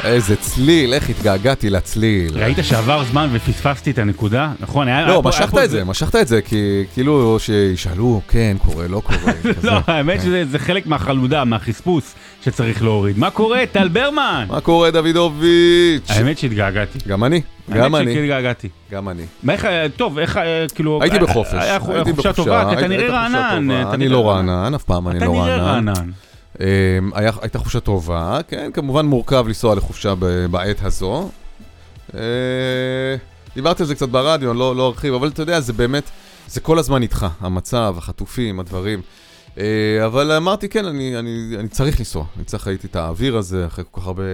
איזה צליל, איך התגעגעתי לצליל. ראית שעבר זמן ופספסתי את הנקודה? נכון, לא, משכת את זה, כי כאילו שישאלו, כן, קורה, לא קורה. לא, האמת שזה חלק מהחלודה, מהחספוס שצריך להוריד. מה קורה, טל ברמן? מה קורה, דוידוביץ'? האמת שהתגעגעתי. גם אני. האמת שהתגעגעתי. גם אני. טוב, איך, כאילו... הייתי בחופש. היה חופשה טובה, אתה נראה רענן. אני לא רענן, אף פעם אני לא רענן. אתה נראה רענן. הייתה חופשה טובה, כן, כמובן מורכב לנסוע לחופשה בעת הזו. דיברתי על זה קצת ברדיו, לא ארחיב, אבל אתה יודע, זה באמת, זה כל הזמן איתך, המצב, החטופים, הדברים. אבל אמרתי, כן, אני צריך לנסוע, אני צריך הייתי את האוויר הזה, אחרי כל כך הרבה,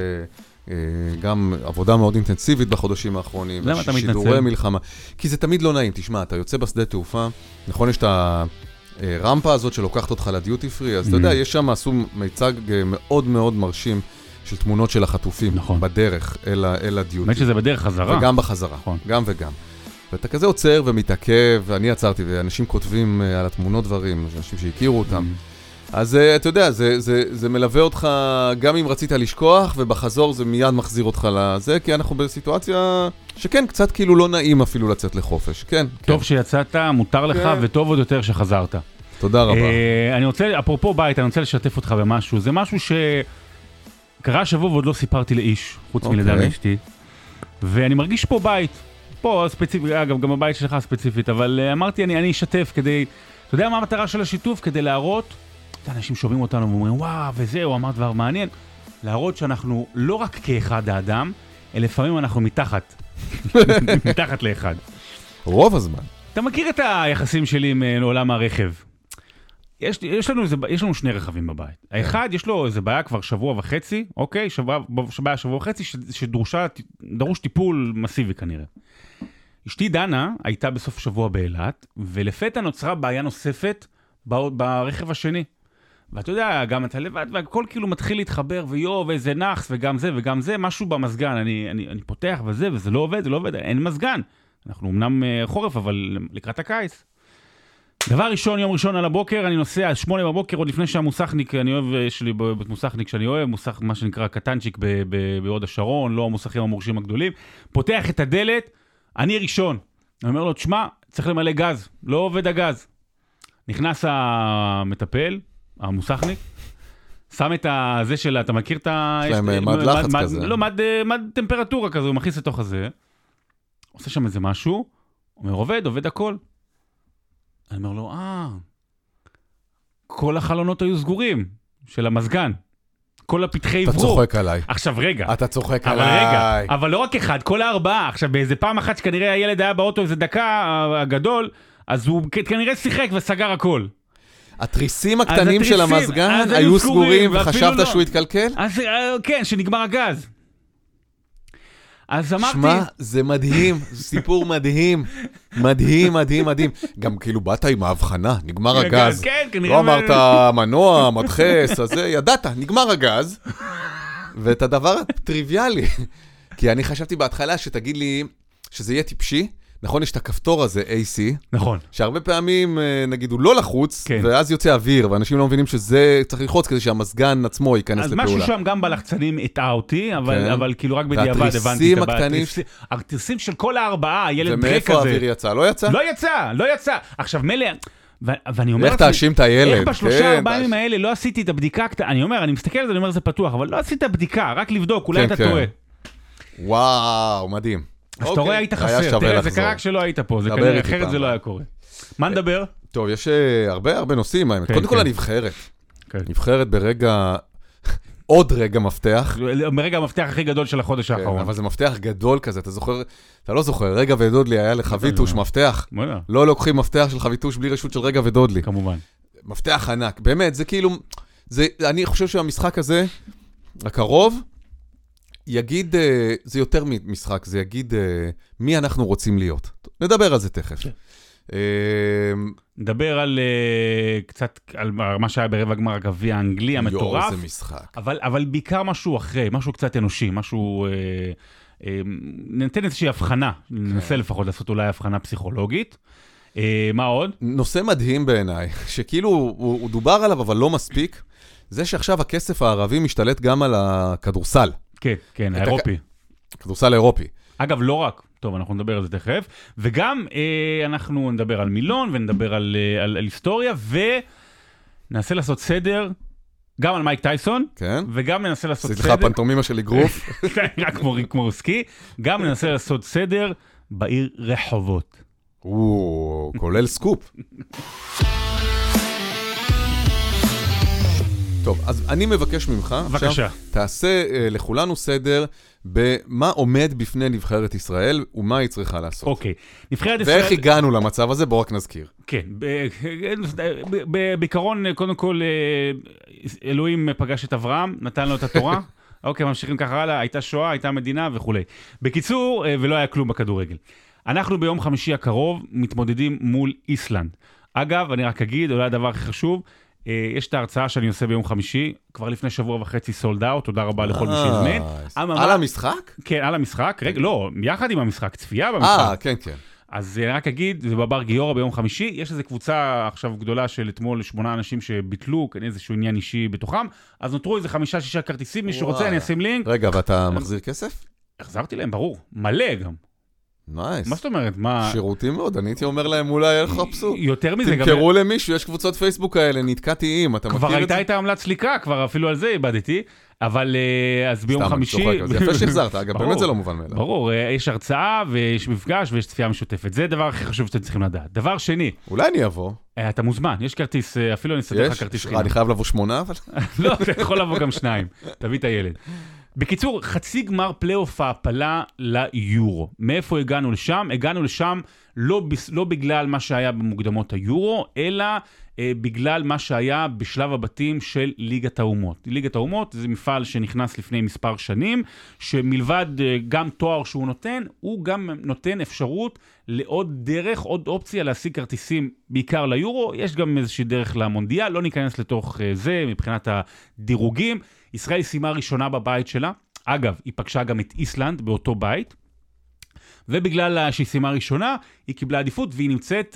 גם עבודה מאוד אינטנסיבית בחודשים האחרונים. למה אתה מתנצל? שידורי מלחמה. כי זה תמיד לא נעים, תשמע, אתה יוצא בשדה תעופה, נכון, יש את הרמפה הזאת שלוקחת אותך לדיוטי פרי, אז אתה יודע, יש שם עשו מיצג מאוד מאוד מרשים של תמונות של החטופים, נכון. בדרך אל הדיוטי. באמת שזה בדרך חזרה. וגם בחזרה, נכון. גם וגם. ואתה כזה עוצר ומתעכב, ואני עצרתי, ואנשים כותבים על התמונות דברים, אנשים שהכירו אותם. אז אתה יודע, זה מלווה אותך, גם אם רצית לשכוח, ובחזור זה מיד מחזיר אותך לזה, כי אנחנו בסיטואציה שכן, קצת כאילו לא נעים אפילו לצאת לחופש, כן. טוב שיצאת, מותר לך, וטוב עוד יותר שחזרת. תודה רבה. אני רוצה, אפרופו בית, אני רוצה לשתף אותך במשהו, זה משהו שקרה שבוע ועוד לא סיפרתי לאיש, חוץ מלדע לאשתי, ואני מרגיש פה בית, פה ספציפית, אגב, גם הבית שלך ספציפית, אבל אמרתי, אני אשתף כדי, אתה יודע מה המטרה של השיתוף? כדי להראות, אנשים שומעים אותנו ואומרים, וואו, וזהו, אמר דבר מעניין, להראות שאנחנו לא רק כאחד האדם, אלא לפעמים אנחנו מתחת, מתחת לאחד. רוב הזמן. אתה מכיר את היחסים שלי עם עולם הרכב? יש לנו שני רכבים בבית. האחד, יש לו איזה בעיה כבר שבוע וחצי, אוקיי? בעיה שבוע וחצי, שדרוש טיפול מסיבי כנראה. אשתי דנה הייתה בסוף שבוע באילת, ולפתע נוצרה בעיה נוספת ברכב השני. ואתה יודע, גם אתה לבד, והכל כאילו מתחיל להתחבר, ואיזה נחס, וגם זה, וגם זה, משהו במזגן. אני פותח וזה לא עובד, אין מזגן. אנחנו אמנם חורף, אבל לקראת הקיץ. דבר ראשון, יום ראשון על הבוקר, אני נוסע 8 בבוקר, עוד לפני שהמוסכניק, אני אוהב, יש לי מוסכניק שאני אוהב, מוסך, מה שנקרא קטנצ'יק בהוד השרון, לא המוסכים המורשים הגדולים, פותח את הדלת, אני ראשון. אני אומר לו, תשמע, צריך למלא גז, לא עובד הגז. נכנס המטפל, המוסכניק, שם את זה שלה, אתה מכיר את ה... יש להם מד לחץ כזה. לא, מד טמפרטורה כזה, הוא מכניס לתוך הזה, עושה שם איזה משהו, אומר, עובד הכל. אני אומר לו, כל החלונות היו סגורים של המזגן. כל הפתחי עברו. אתה צוחק עליי. עכשיו רגע. אתה צוחק עליי. אבל לא רק אחד, כל הארבעה. עכשיו באיזה פעם אחת שכנראה הילד היה באוטו איזה דקה הגדול, אז הוא כנראה שיחק וסגר הכל. התריסים הקטנים של המזגן היו סגורים וחשבת שהוא התקלקל? אז כן, שנגמר הגז. אז אמרתי... שמה, זה מדהים, סיפור מדהים, מדהים. גם כאילו באת עם ההבחנה, נגמר הגז. כן, כנראה... לא אמרת מנוע, מדחס, אז ידעת, נגמר הגז. ואת הדבר הטריוויאלי, כי אני חשבתי בהתחלה שתגיד לי שזה יהיה טיפשי, נכון, יש את הכפתור הזה, AC. נכון. שהרבה פעמים, נגיד, הוא לא לחוץ, ואז יוצא אוויר, ואנשים לא מבינים שזה צריך ללחוץ כדי שהמזגן עצמו ייכנס לפעולה. אז משהו שם גם בלחצנים הטעה אותי, אבל כאילו רק בדיעבד הבנתי. והתריסים הקטנים. התריסים של כל הארבעה, הילד דרק הזה. ומאיפה האוויר יצא? לא יצא? לא יצא. עכשיו, מלא... ואני אומר... איך תאשים את הילד? איך בשלושה ארבעה ימים האלה לא עשיתי את הבדיקה, אני מסתכל על זה, אני אומר, זה פתוח, אבל לא עשית הבדיקה, רק לבדוק, אולי אתה טועה. וואו, מדהים. אז אתה רואה, היית חסר, תראה, זה קרה כשלא היית פה, זה כנראה אחרת זה לא היה קורה. מה נדבר? טוב, יש הרבה נושאים, קודם כל הנבחרת. נבחרת ברגע, עוד רגע מפתח. ברגע המפתח הכי גדול של החודש האחרון. אבל זה מפתח גדול כזה, אתה לא זוכר, רגע ודודלי היה לחביתוש מפתח. לא לוקחים מפתח של חביתוש בלי רשות של רגע ודודלי. כמובן. מפתח ענק, באמת, זה כאילו, אני חושב שהמשחק הזה, הקרוב, יגיד, זה יותר משחק, זה יגיד מי אנחנו רוצים להיות. נדבר על זה תכף. נדבר על קצת, על מה שהיה ברבע גמר הגביע האנגלי המטורף. זה משחק. אבל בעיקר משהו אחרי, משהו קצת אנושי, משהו, ניתן איזושהי הבחנה, ננסה לפחות לעשות אולי הבחנה פסיכולוגית. מה עוד? נושא מדהים בעיניי, שכאילו הוא דובר עליו אבל לא מספיק, זה שעכשיו הכסף הערבי משתלט גם על הכדורסל. כן, כן, האירופי. כדורסל האירופי. אגב, לא רק. טוב, אנחנו נדבר על זה תכף. וגם אנחנו נדבר על מילון, ונדבר על היסטוריה, וננסה לעשות סדר, גם על מייק טייסון, כן. וגם ננסה לעשות סדר. סליחה, פנטומימה של אגרוף. רק כמו רוסקי. גם ננסה לעשות סדר בעיר רחובות. כולל סקופ. טוב, אז אני מבקש ממך, בבקשה. עכשיו, תעשה לכולנו סדר במה עומד בפני נבחרת ישראל ומה היא צריכה לעשות. אוקיי. נבחרת ישראל... ואיך הגענו למצב הזה? בוא רק נזכיר. כן, בעיקרון, קודם כל, אלוהים פגש את אברהם, נתן לו את התורה. אוקיי, ממשיכים ככה הלאה, הייתה שואה, הייתה מדינה וכו'. בקיצור, ולא היה כלום בכדורגל. אנחנו ביום חמישי הקרוב מתמודדים מול איסלנד. אגב, אני רק אגיד, אולי הדבר הכי חשוב, יש את ההרצאה שאני עושה ביום חמישי, כבר לפני שבוע וחצי סולד אאוט, תודה רבה לכל מי שהזמין. על המשחק? כן, על המשחק, רגע, לא, יחד עם המשחק, צפייה במשחק. כן, כן. אז אני רק אגיד, זה בבר גיורא ביום חמישי, יש איזו קבוצה עכשיו גדולה של אתמול 8 אנשים שביטלו, כאן איזשהו עניין אישי בתוכם, אז נותרו איזה 5-6 כרטיסים, מי שרוצה אני אשים לינק. רגע, ואתה מחזיר כסף? החזרתי להם, ברור, מלא גם. נייס. מה זאת אומרת? מה... שירותים מאוד, אני הייתי אומר להם אולי איך חפשו. יותר מזה גם... תמכרו למישהו, יש קבוצות פייסבוק האלה, נתקעתי עם, אתה מכיר את זה? כבר הייתה את העמלת סליקה, כבר אפילו על זה איבדתי, אבל אז ביום חמישי... זה יפה שהחזרת, אגב, באמת זה לא מובן מאליו. ברור, יש הרצאה ויש מפגש ויש צפייה משותפת, זה דבר הכי חשוב שאתם צריכים לדעת. דבר שני... אולי אני אבוא. אתה מוזמן, יש כרטיס, אפילו אני אסדר לך כרטיס חינם. אני חייב לבוא 8, אבל... לא, אתה יכול לבוא גם 2, תביא את הילד. בקיצור, חצי גמר פלייאוף ההפלה ליורו. מאיפה הגענו לשם? הגענו לשם לא בגלל מה שהיה במוקדמות היורו, אלא בגלל מה שהיה בשלב הבתים של ליגת האומות. ליגת האומות זה מפעל שנכנס לפני מספר שנים, שמלבד גם תואר שהוא נותן, הוא גם נותן אפשרות לעוד דרך, עוד אופציה להשיג כרטיסים בעיקר ליורו. יש גם איזושהי דרך למונדיאל, לא ניכנס לתוך זה מבחינת הדירוגים. ישראל סיימה ראשונה בבית שלה, אגב, היא פגשה גם את איסלנד באותו בית, ובגלל שהיא סיימה ראשונה, היא קיבלה עדיפות, והיא נמצאת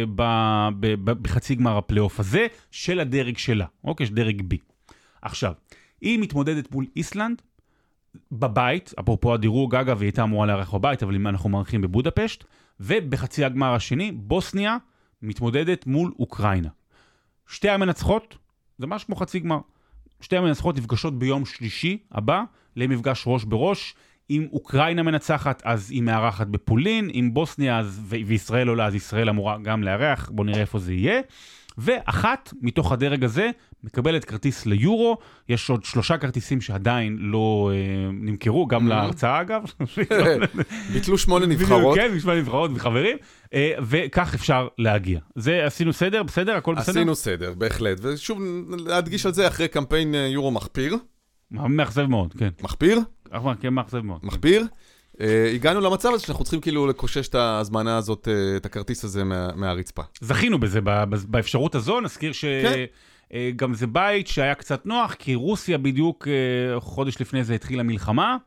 בחצי גמר הפלייאוף הזה, של הדרג שלה, אוקיי, דרג B. עכשיו, היא מתמודדת מול איסלנד, בבית, אפרופו הדירוג, אגב, היא הייתה אמורה לארח בבית, אבל אם אנחנו מערכים בבודפשט, ובחצי הגמר השני, בוסניה מתמודדת מול אוקראינה. שתי המנצחות, זה ממש כמו חצי גמר. שתי המנצחות נפגשות ביום שלישי הבא, למפגש ראש בראש. אם אוקראינה מנצחת, אז היא מארחת בפולין, אם בוסניה וישראל עולה, אז ישראל אמורה גם לארח, בואו נראה איפה זה יהיה. ואחת מתוך הדרג הזה מקבלת כרטיס ליורו, יש עוד 3 כרטיסים שעדיין לא נמכרו, גם להרצאה אגב. ביטלו 8 נבחרות. כן, 8 נבחרות וחברים, וכך אפשר להגיע. זה עשינו סדר, בסדר? הכל בסדר? עשינו סדר, בהחלט. ושוב, להדגיש על זה אחרי קמפיין יורו מחפיר. מאכזב מאוד, כן. מחפיר? כן, מאכזב מאוד. מחפיר? הגענו למצב הזה שאנחנו צריכים כאילו לקושש את ההזמנה הזאת, את הכרטיס הזה מהרצפה. זכינו בזה, באפשרות הזו, נזכיר שגם זה בית שהיה קצת נוח, כי רוסיה בדיוק חודש לפני זה התחילה מלחמה,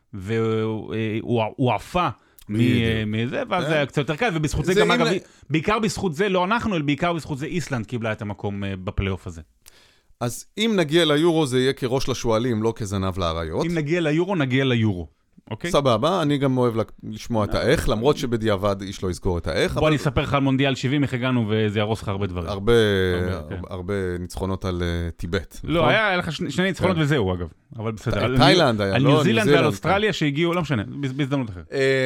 והוא עפה מזה, ואז זה היה קצת יותר קל, ובזכות זה גם אגב, בעיקר בזכות זה, לא אנחנו, אלא בעיקר בזכות זה איסלנד קיבלה את המקום בפלייאוף הזה. אז אם נגיע ליורו זה יהיה כראש לשואלים, לא כזנב לאריות. אם נגיע ליורו, נגיע ליורו. אוקיי? סבבה, אני גם אוהב לשמוע את האיך, למרות שבדיעבד איש לא יזכור את האיך. בוא אני אספר לך על מונדיאל 70, איך הגענו וזה ירוס לך הרבה דברים. הרבה ניצחונות על טיבט. לא, היה לך 2 ניצחונות וזהו אגב. אבל בסדר. תאילנד היה, על ניו זילנד ועל אוסטרליה שהגיעו, לא משנה, בהזדמנות אחרת.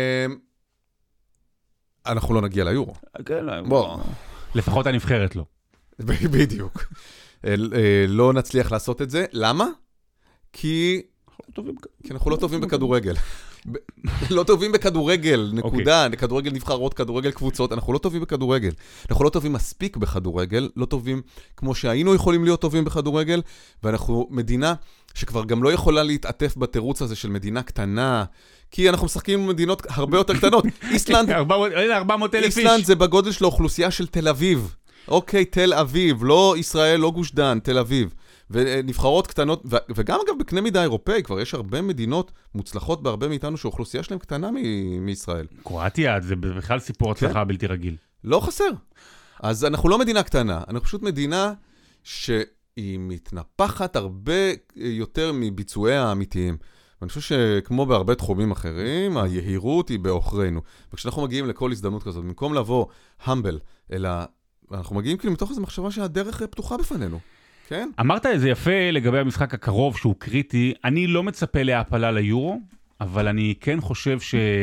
אנחנו לא נגיע ליורו. בוא. לפחות הנבחרת לא. בדיוק. לא נצליח לעשות את זה. למה? כי אנחנו לא טובים בכדורגל. לא טובים בכדורגל, נקודה. כדורגל נבחרות, כדורגל קבוצות, אנחנו לא טובים בכדורגל. אנחנו לא טובים מספיק בכדורגל, לא טובים כמו שהיינו יכולים להיות טובים בכדורגל, ואנחנו מדינה שכבר גם לא יכולה להתעטף בתירוץ הזה של מדינה קטנה, כי אנחנו משחקים עם מדינות הרבה יותר קטנות. איסלנד זה בגודל של האוכלוסייה של תל אביב. אוקיי, תל אביב, לא ישראל, לא גוש דן, תל אביב. ונבחרות קטנות, וגם אגב בקנה מידה אירופאי, כבר יש הרבה מדינות מוצלחות בהרבה מאיתנו שהאוכלוסייה שלהם קטנה מישראל. קרואטיה, זה בכלל סיפור הצלחה בלתי רגיל. לא חסר. אז אנחנו לא מדינה קטנה, אנחנו פשוט מדינה שהיא מתנפחת הרבה יותר מביצועיה האמיתיים. ואני חושב שכמו בהרבה תחומים אחרים, היהירות היא באוכרינו. וכשאנחנו מגיעים לכל הזדמנות כזאת, במקום לבוא humble, אלא אנחנו מגיעים כאילו מתוך איזו מחשבה שהדרך פתוחה בפנינו. כן? אמרת איזה יפה לגבי המשחק הקרוב שהוא קריטי, אני לא מצפה להפלה ליורו, אבל אני כן חושב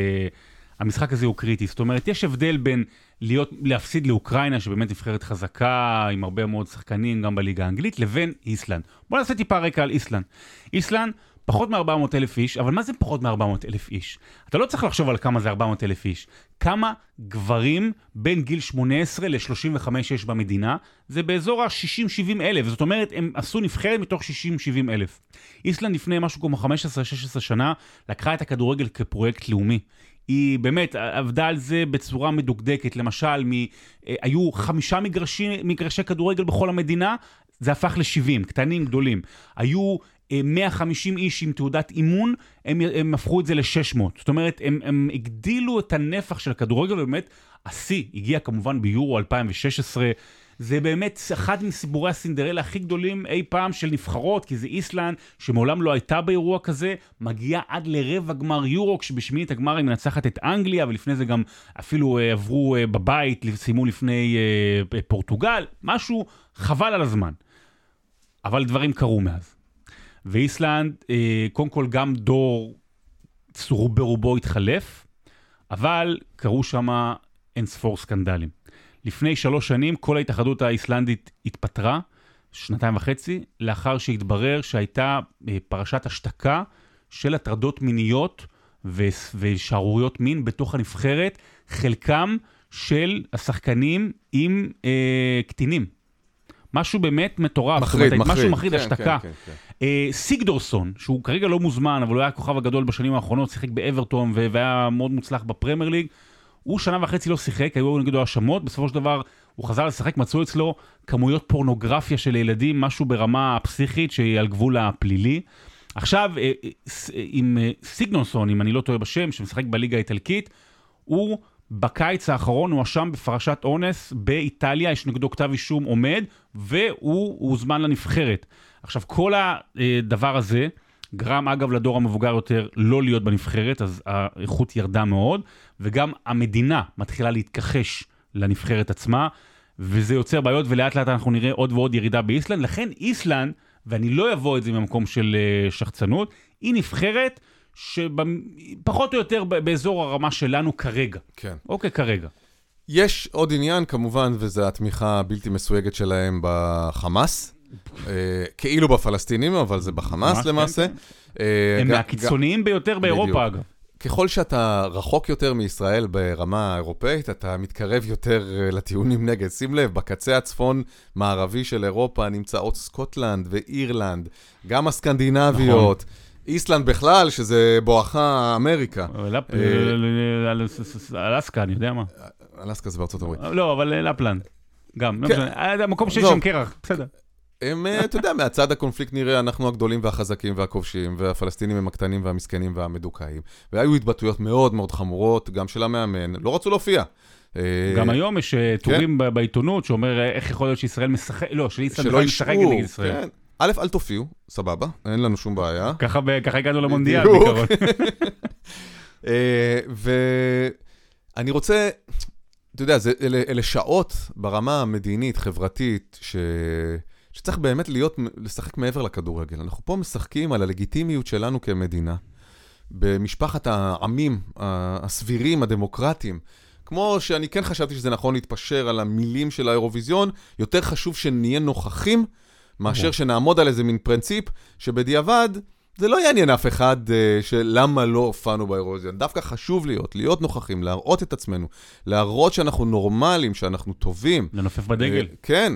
שהמשחק הזה הוא קריטי. זאת אומרת, יש הבדל בין להפסיד לאוקראינה, שבאמת נבחרת חזקה, עם הרבה מאוד שחקנים גם בליגה האנגלית, לבין איסלנד. בוא נעשה טיפה רקע על איסלנד. איסלנד, פחות מ-400,000 איש, אבל מה זה פחות מ-400,000 איש? אתה לא צריך לחשוב על כמה זה 400,000 איש. כמה גברים בין גיל 18 ל-35 יש במדינה, זה באזור ה-60-70 אלף. זאת אומרת, הם עשו נבחרת מתוך 60-70 אלף. איסלנד לפני משהו כמו 15-16 שנה, לקחה את הכדורגל כפרויקט לאומי. היא באמת עבדה על זה בצורה מדוקדקת. למשל, היו 5 מגרשי כדורגל בכל המדינה, זה הפך ל-70, קטנים, גדולים. היו 150 איש עם תעודת אימון, הם הפכו את זה ל-600. זאת אומרת, הם הגדילו את הנפח של הכדורגל, ובאמת, השיא הגיע כמובן ביורו 2016. זה באמת אחד מסיפורי הסינדרלה הכי גדולים אי פעם של נבחרות, כי זה איסלנד, שמעולם לא הייתה באירוע כזה, מגיעה עד לרבע גמר יורו, כשבשמינית הגמר היא מנצחת את אנגליה, ולפני זה גם אפילו עברו בבית, סיימו לפני פורטוגל, משהו חבל על הזמן. אבל דברים קרו מאז. ואיסלנד, קודם כל גם דור ברובו התחלף, אבל קרו שם אין ספור סקנדלים. לפני 3 שנים כל ההתאחדות האיסלנדית התפטרה, 2.5, לאחר שהתברר שהייתה פרשת השתקה של הטרדות מיניות ושערוריות מין בתוך הנבחרת, חלקם של השחקנים עם קטינים. משהו באמת מטורף. מחריד. משהו מחריד, כן, השתקה. כן, כן. סיגדורסון, שהוא כרגע לא מוזמן, אבל הוא היה הכוכב הגדול בשנים האחרונות, שיחק באברטון והיה מאוד מוצלח בפרמייר ליג. הוא 1.5 לא שיחק, היו נגדו האשמות, בסופו של דבר הוא חזר לשחק, מצאו אצלו כמויות פורנוגרפיה של ילדים, משהו ברמה הפסיכית שהיא על גבול הפלילי. עכשיו, עם סיגדורסון, אם אני לא טועה בשם, שמשחק בליגה האיטלקית, הוא בקיץ האחרון הוא אשם בפרשת אונס באיטליה, יש נגדו כתב אישום עומד, והוא הוזמן לנבחרת. עכשיו, כל הדבר הזה גרם אגב לדור המבוגר יותר לא להיות בנבחרת, אז האיכות ירדה מאוד, וגם המדינה מתחילה להתכחש לנבחרת עצמה, וזה יוצר בעיות, ולאט לאט אנחנו נראה עוד ועוד ירידה באיסלנד. לכן איסלנד, ואני לא אבוא את זה ממקום של שחצנות, היא נבחרת שפחות או יותר באזור הרמה שלנו כרגע. כן. אוקיי, כרגע. יש עוד עניין כמובן, וזה התמיכה הבלתי מסויגת שלהם בחמאס, כאילו בפלסטינים, אבל זה בחמאס למעשה. הם מהקיצוניים ביותר באירופה אגב. ככל שאתה רחוק יותר מישראל ברמה האירופאית, אתה מתקרב יותר לטיעונים נגד. שים לב, בקצה הצפון מערבי של אירופה נמצאות סקוטלנד ואירלנד, גם הסקנדינביות, איסלנד בכלל, שזה בואכה אמריקה. אלסקה, אני יודע מה. אלסקה זה בארצות הברית. לא, אבל לפלנד. גם, המקום שיש שם קרח, בסדר. הם, אתה יודע, מהצד הקונפליקט נראה, אנחנו הגדולים והחזקים והכובשים, והפלסטינים הם הקטנים והמסכנים והמדוכאים. והיו התבטאויות מאוד מאוד חמורות, גם של המאמן, לא רצו להופיע. גם היום יש טורים בעיתונות שאומר איך יכול להיות שישראל משחק, לא, שישראל משחק נגד ישראל. א', אל תופיעו, סבבה, אין לנו שום בעיה. ככה הגענו למונדיאל בעיקרון. ואני רוצה, אתה יודע, אלה שעות ברמה המדינית, חברתית, שצריך באמת לשחק מעבר לכדורגל. אנחנו פה משחקים על הלגיטימיות שלנו כמדינה, במשפחת העמים הסבירים, הדמוקרטיים. כמו שאני כן חשבתי שזה נכון להתפשר על המילים של האירוויזיון, יותר חשוב שנהיה נוכחים, מאשר שנעמוד על איזה מין פרינציפ, שבדיעבד זה לא יעניין אף אחד שלמה לא הופענו באירוויזיון. דווקא חשוב להיות נוכחים, להראות את עצמנו, להראות שאנחנו נורמליים, שאנחנו טובים. לנופף בדגל. כן.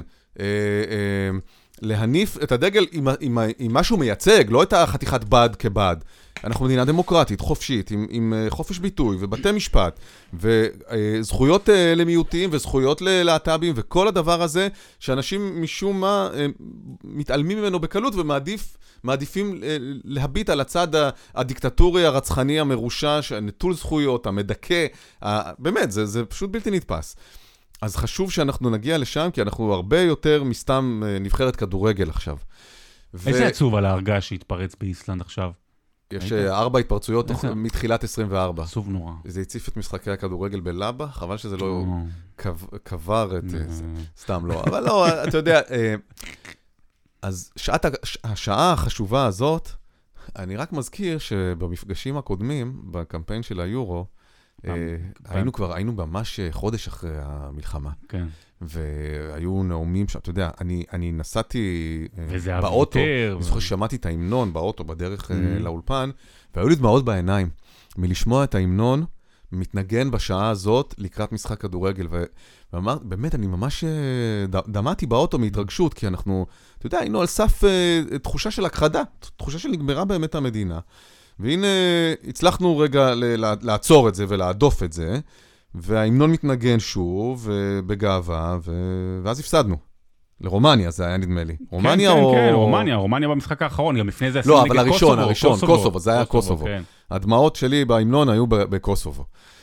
להניף את הדגל עם משהו מייצג, לא את החתיכת בד כבד. אנחנו מדינה דמוקרטית, חופשית, עם חופש ביטוי ובתי משפט, וזכויות למיעוטים וזכויות ללהט"בים, וכל הדבר הזה שאנשים משום מה מתעלמים ממנו בקלות, ומעדיפים להביט על הצד הדיקטטורי, הרצחני, המרושע, נטול זכויות, המדכא, באמת, זה פשוט בלתי נתפס. אז חשוב שאנחנו נגיע לשם, כי אנחנו הרבה יותר מסתם נבחרת כדורגל עכשיו. איזה עצוב על ההרגע שהתפרץ באיסלנד עכשיו? יש 4 התפרצויות איזה? מתחילת 24. עצוב נורא. זה הציף את משחקי הכדורגל בלבה, חבל שזה לא קבר את זה. סתם לא, אבל לא, אתה יודע, אז השעה החשובה הזאת, אני רק מזכיר שבמפגשים הקודמים, בקמפיין של היורו, היינו ממש חודש אחרי המלחמה. כן. והיו נאומים אתה יודע, אני נסעתי באוטו, באוטו, אני זוכר ששמעתי את ההמנון באוטו בדרך לאולפן, והיו לי דמעות בעיניים, מלשמוע את ההמנון, מתנגן בשעה הזאת לקראת משחק כדורגל, ואמר, באמת, אני ממש דמעתי באוטו מהתרגשות, כי אנחנו, אתה יודע, היינו על סף תחושה של הכחדה, תחושה של נגמרה באמת המדינה, והנה הצלחנו רגע לעצור את זה ולהדוף את זה, וההמנון מתנגן שוב, בגאווה, ואז הפסדנו. לרומניה, זה היה נדמה לי. רומניה או... כן, רומניה במשחק האחרון, גם לפני זה לא, אבל הראשון, קוסובו, זה היה קוסובו. הדמעות שלי בהמנון היו בקוסובו.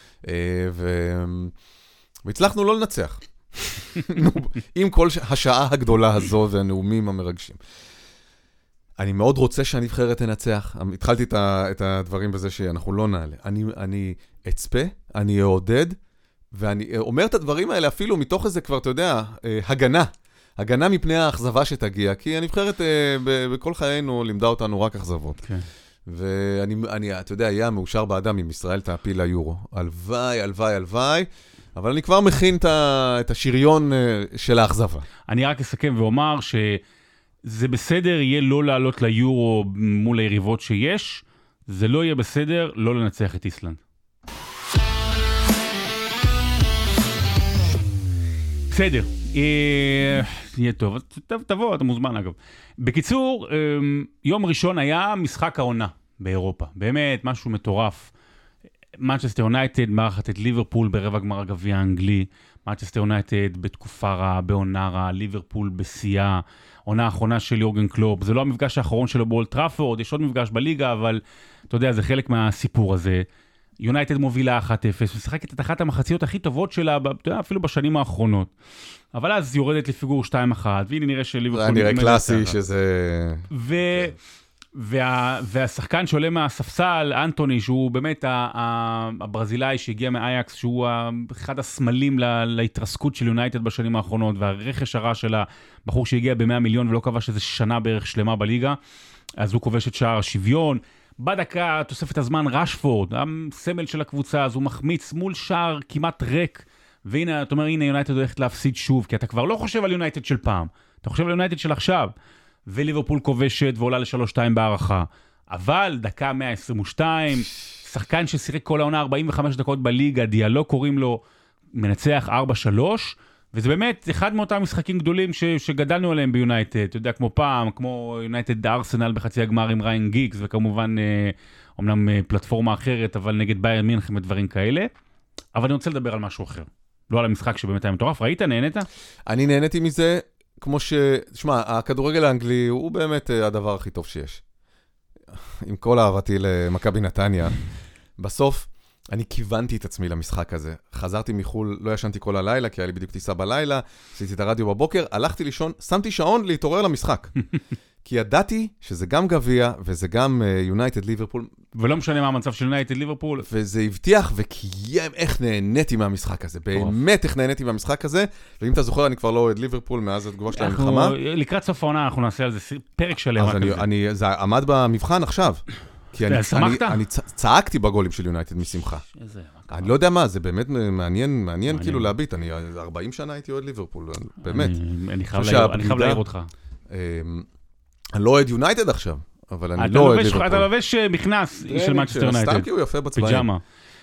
והצלחנו לא לנצח. עם כל השעה הגדולה הזו והנאומים המרגשים. אני מאוד רוצה שהנבחרת תנצח. התחלתי את הדברים בזה שאנחנו לא נעלה. אני אצפה, אני אעודד, ואני אומר את הדברים האלה אפילו מתוך איזה כבר, אתה יודע, הגנה מפני האכזבה שתגיע, כי הנבחרת בכל חיינו לימדה אותנו רק אכזבות. כן. ואני, אתה יודע, היה מאושר באדם אם ישראל תעפיל ליורו. הלוואי, הלוואי, הלוואי, אבל אני כבר מכין את השריון של האכזבה. אני רק אסכם ואומר זה בסדר יהיה לא לעלות ליורו מול היריבות שיש, זה לא יהיה בסדר לא לנצח את איסלנד. בסדר, יהיה טוב, תבוא, אתה מוזמן אגב. בקיצור, יום ראשון היה משחק העונה באירופה, באמת משהו מטורף. מנצ'סטר יונייטד מארחת את ליברפול ברבע גמר הגביע האנגלי, מנצ'סטר יונייטד בתקופה רעה, בעונה רעה, ליברפול בשיאה, עונה האחרונה של יורגן קלופ, זה לא המפגש האחרון שלו באולד טראפורד, יש עוד מפגש בליגה, אבל אתה יודע, זה חלק מהסיפור הזה. יונייטד מובילה 1-0, משחקת את אחת המחציות הכי טובות שלה, אפילו בשנים האחרונות. אבל אז יורדת לפיגור 2-1, והנה נראה שליברפול... זה נראה קלאסי שזה... והשחקן שעולה מהספסל, אנטוני, שהוא באמת הברזילאי שהגיע מאייקס, שהוא אחד הסמלים להתרסקות של יונייטד בשנים האחרונות, והרכש הרע של הבחור שהגיע ב100 מיליון ולא כבש איזה שנה בערך שלמה בליגה, אז הוא כובש את שער השוויון. בדקה, תוספת הזמן, רשפורד, הסמל של הקבוצה, אז הוא מחמיץ מול שער כמעט ריק, והנה, אתה אומר, הנה יונייטד הולכת להפסיד שוב, כי אתה כבר לא חושב על יונייטד של פעם, אתה חושב על יונייטד של עכשיו. וליברפול כובשת ועולה ל3-2 בהערכה. אבל דקה 122, שחקן ששיחק כל העונה 45 דקות בליגה, דיאלוג קוראים לו, מנצח 4-3, וזה באמת אחד מאותם משחקים גדולים שגדלנו עליהם ביונייטד, אתה יודע, כמו פעם, כמו יונייטד ארסנל בחצי הגמר עם ריין גיגס, וכמובן, אומנם פלטפורמה אחרת, אבל נגד ביירן מינכן ודברים כאלה. אבל אני רוצה לדבר על משהו אחר. לא על המשחק שבאמת היה מטורף. ראית? נהנית? אני נהניתי מזה. כמו תשמע, הכדורגל האנגלי הוא באמת הדבר הכי טוב שיש. עם כל אהבתי למכבי נתניה, בסוף אני כיוונתי את עצמי למשחק הזה. חזרתי מחול, לא ישנתי כל הלילה, כי היה לי בדיוק טיסה בלילה, עשיתי את הרדיו בבוקר, הלכתי לישון, שמתי שעון להתעורר למשחק. כי ידעתי שזה גם גביע, וזה גם יונייטד ליברפול. ולא משנה מה המצב של יונייטד ליברפול. וזה הבטיח וקיים איך נהניתי מהמשחק הזה. באמת איך נהניתי מהמשחק הזה. ואם אתה זוכר, אני כבר לא אוהד ליברפול מאז התגובה של המלחמה. לקראת סוף העונה אנחנו נעשה על זה פרק שלם. אז זה עמד במבחן עכשיו. כי אני צעקתי בגולים של יונייטד משמחה. אני לא יודע מה, זה באמת מעניין כאילו להביט. אני 40 שנה הייתי אוהד ליברפול, באמת. אני חייב להעיר אותך. אני לא אוהד יונייטד עכשיו, אבל אני לא אוהד ליברפול. אתה לובש מכנס של מנצ'סטר יונייטד. סתם כי הוא יפה בצבעים. פיג'מה.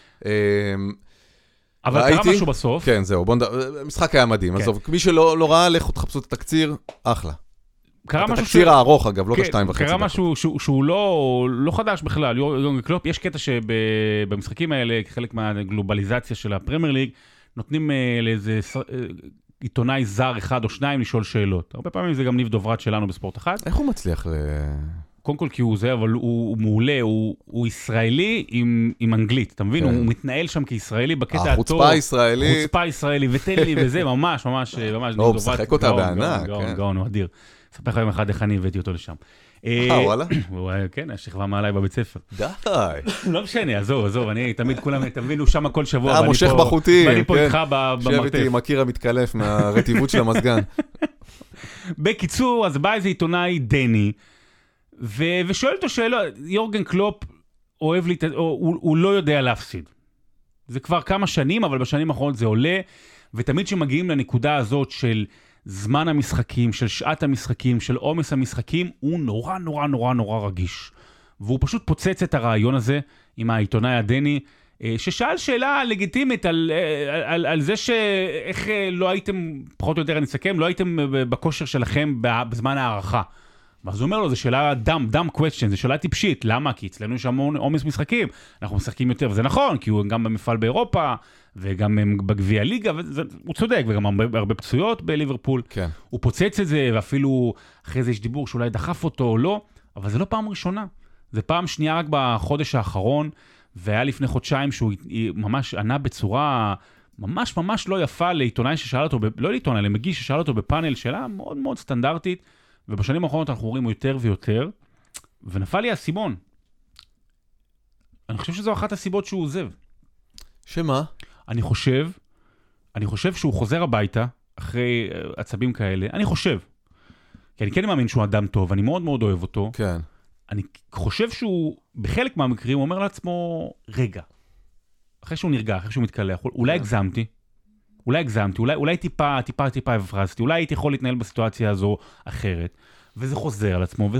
אבל קרה משהו בסוף. כן, זהו, משחק היה מדהים. עזוב, מי שלא ראה, לכו תחפשו את התקציר, אחלה. את התקציר הארוך, אגב, לא את ה2.5 דקות. קרה משהו שהוא לא חדש בכלל. יורגן קלופ, יש קטע שבמשחקים האלה, כחלק מהגלובליזציה של הפרמייר ליג, נותנים לאיזה עיתונאי זר אחד או שניים לשאול שאלות. הרבה פעמים זה גם ניב דוברת שלנו בספורט אחד. איך הוא מצליח קודם כל כי הוא זה, אבל הוא מעולה, הוא ישראלי עם אנגלית, אתה מבין? הוא מתנהל שם כישראלי בקטע הטוב. החוצפה הישראלית. חוצפה ישראלי, ותן לי וזה, ממש. לא, הוא משחק אותה בענק. גאון, הוא אדיר. ספר לך יום אחד איך אני הבאתי אותו לשם. וואלה? כן, השכבה מעליי בבית ספר. די. לא משנה, עזוב, אני תמיד כולם, תבינו שם כל שבוע, מושך בחוטים. ואני פה איתך במרתף. שב איתי עם הקיר המתקלף מהרטיבות של המסגן. בקיצור, אז בא איזה עיתונאי דני, ושואל אותו שאלה, יורגן קלופ אוהב לי, הוא לא יודע להפסיד. זה כבר כמה שנים, אבל בשנים האחרונות זה עולה, ותמיד שמגיעים לנקודה הזאת של זמן המשחקים, של שעת המשחקים, של עומס המשחקים, הוא נורא נורא נורא נורא רגיש. והוא פשוט פוצץ את הרעיון הזה עם העיתונאי הדני, ששאל שאלה לגיטימית על זה שאיך לא הייתם, פחות או יותר אני אסכם, לא הייתם בכושר שלכם בזמן הערכה. ואז הוא אומר לו, זו שאלה dumb question, זו שאלה טיפשית. למה? כי אצלנו יש המון עומס משחקים. אנחנו משחקים יותר, וזה נכון, כי הוא גם במפעל באירופה, וגם בגביע הליגה, הוא צודק, וגם הרבה פצויות בליברפול. כן. הוא פוצץ את זה, ואפילו אחרי זה יש דיבור שאולי דחף אותו או לא, אבל זה לא פעם ראשונה. זה פעם שנייה רק בחודש האחרון, והיה לפני חודשיים שהוא ממש ענה בצורה ממש ממש לא יפה לעיתונאי ששאל אותו, לא לעיתונאי, למגיש ששאל אותו בפאנל, שאלה מאוד מאוד סטנדרטית, ובשנים האחרונות אנחנו רואים יותר ויותר, ונפל לי הסימון. אני חושב שזו אחת הסיבות שהוא עוזב. שמה? אני חושב שהוא חוזר הביתה, אחרי עצבים כאלה, אני חושב. כי אני כן מאמין שהוא אדם טוב, אני מאוד מאוד אוהב אותו. כן. אני חושב שהוא, בחלק מהמקרים, הוא אומר לעצמו, רגע, אחרי שהוא נרגע, אחרי שהוא מתקלח, אולי הגזמתי, אולי טיפה הפרזתי, אולי הייתי יכול להתנהל בסיטואציה הזו אחרת, וזה חוזר על עצמו,